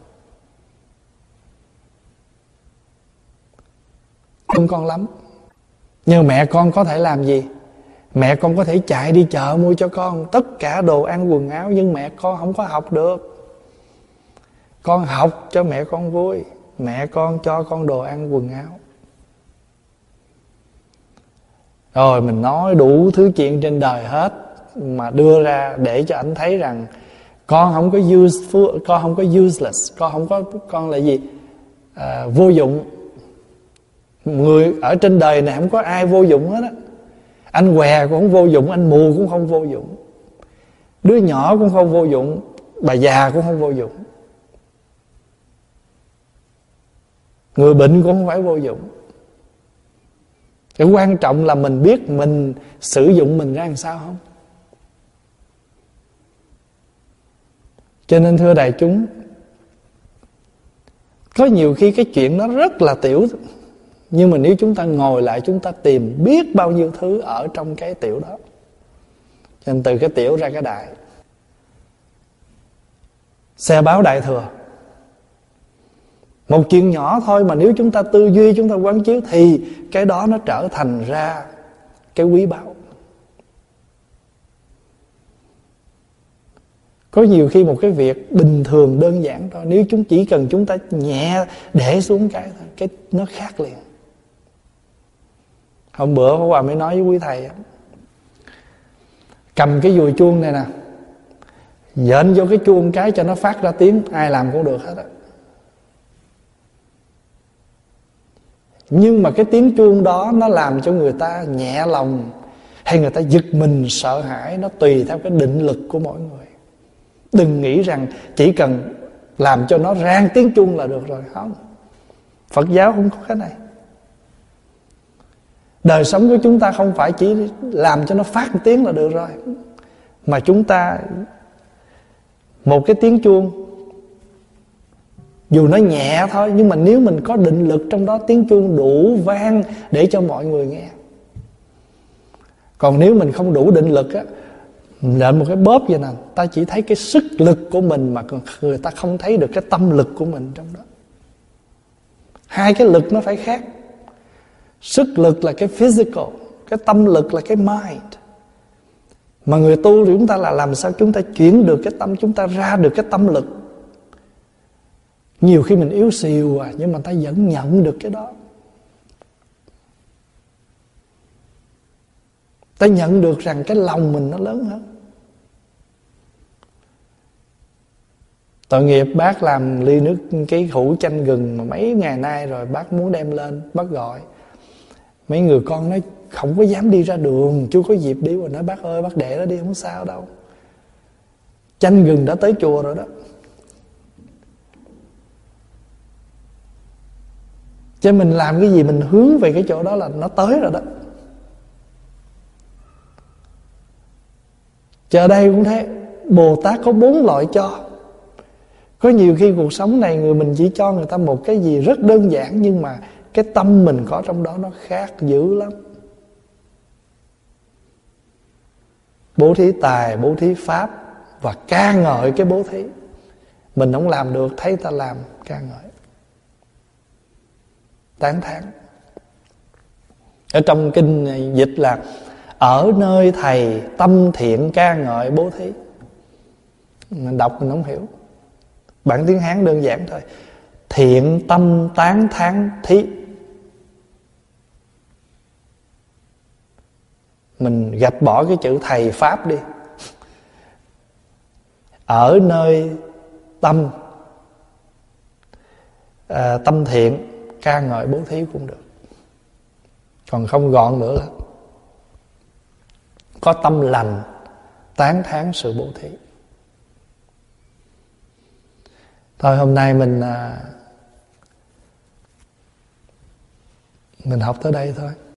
[SPEAKER 1] Thương con lắm. Nhưng mẹ con có thể làm gì? Mẹ con có thể chạy đi chợ mua cho con tất cả đồ ăn quần áo, nhưng mẹ con không có học được. Con học cho mẹ con vui, mẹ con cho con đồ ăn quần áo. Rồi mình nói đủ thứ chuyện trên đời hết, mà đưa ra để cho anh thấy rằng con không có useful, con không có useless, con là gì? Vô dụng. Người ở trên đời này không có ai vô dụng hết á. Anh què cũng không vô dụng, anh mù cũng không vô dụng, đứa nhỏ cũng không vô dụng, bà già cũng không vô dụng, người bệnh cũng không phải vô dụng. Cái quan trọng là mình biết mình sử dụng mình ra làm sao không. Cho nên thưa đại chúng, có nhiều khi cái chuyện nó rất là tiểu, nhưng mà nếu chúng ta ngồi lại, chúng ta tìm biết bao nhiêu thứ ở trong cái tiểu đó. Cho nên từ cái tiểu ra cái đại. Xe báo đại thừa, một chuyện nhỏ thôi mà nếu chúng ta tư duy, chúng ta quán chiếu, thì cái đó nó trở thành ra cái quý báu. Có nhiều khi một cái việc bình thường đơn giản thôi, nếu chỉ cần chúng ta nhẹ để xuống cái thôi, cái nó khác liền. Hôm bữa Pháp Hòa mới nói với quý thầy, cầm cái dùi chuông này nè, dện vô cái chuông cái cho nó phát ra tiếng, ai làm cũng được hết á. Nhưng mà cái tiếng chuông đó nó làm cho người ta nhẹ lòng hay người ta giật mình sợ hãi, nó tùy theo cái định lực của mỗi người. Đừng nghĩ rằng chỉ cần làm cho nó rang tiếng chuông là được rồi. Không, Phật giáo không có cái này. Đời sống của chúng ta không phải chỉ làm cho nó phát tiếng là được rồi, mà chúng ta một cái tiếng chuông, dù nó nhẹ thôi, nhưng mà nếu mình có định lực trong đó, tiếng chuông đủ vang để cho mọi người nghe. Còn nếu mình không đủ định lực á, lên một cái bóp vậy nè, ta chỉ thấy cái sức lực của mình, mà người ta không thấy được cái tâm lực của mình trong đó. Hai cái lực nó phải khác. Sức lực là cái physical, cái tâm lực là cái mind. Mà người tu thì chúng ta là làm sao chúng ta chuyển được cái tâm chúng ta ra được cái tâm lực. Nhiều khi mình yếu xìu nhưng mà ta vẫn nhận được cái đó. Ta nhận được rằng cái lòng mình nó lớn hơn. Tội nghiệp bác làm ly nước, cái hũ chanh gừng mà mấy ngày nay rồi, bác muốn đem lên, bác gọi mấy người con nói không có dám đi ra đường, chưa có dịp đi, mà nói bác ơi bác để nó đi không sao đâu. Chanh gừng đã tới chùa rồi đó. Chứ mình làm cái gì mình hướng về cái chỗ đó là nó tới rồi đó. Chờ đây cũng thế, Bồ Tát có 4 loại cho. Có nhiều khi cuộc sống này người mình chỉ cho người ta một cái gì rất đơn giản, nhưng mà cái tâm mình có trong đó nó khác dữ lắm. Bố thí tài, bố thí pháp và ca ngợi cái bố thí. Mình không làm được, thấy ta làm ca ngợi, tán thán. Ở trong kinh dịch là ở nơi thầy tâm thiện ca ngợi bố thí. Mình đọc mình không hiểu, bản tiếng Hán đơn giản thôi. Thiện tâm tán thán thí. Mình gạch bỏ cái chữ thầy pháp đi. Ở nơi tâm tâm thiện ca ngợi bố thí cũng được. Còn không gọn nữa là có tâm lành tán thán sự bố thí. Thôi hôm nay mình học tới đây thôi.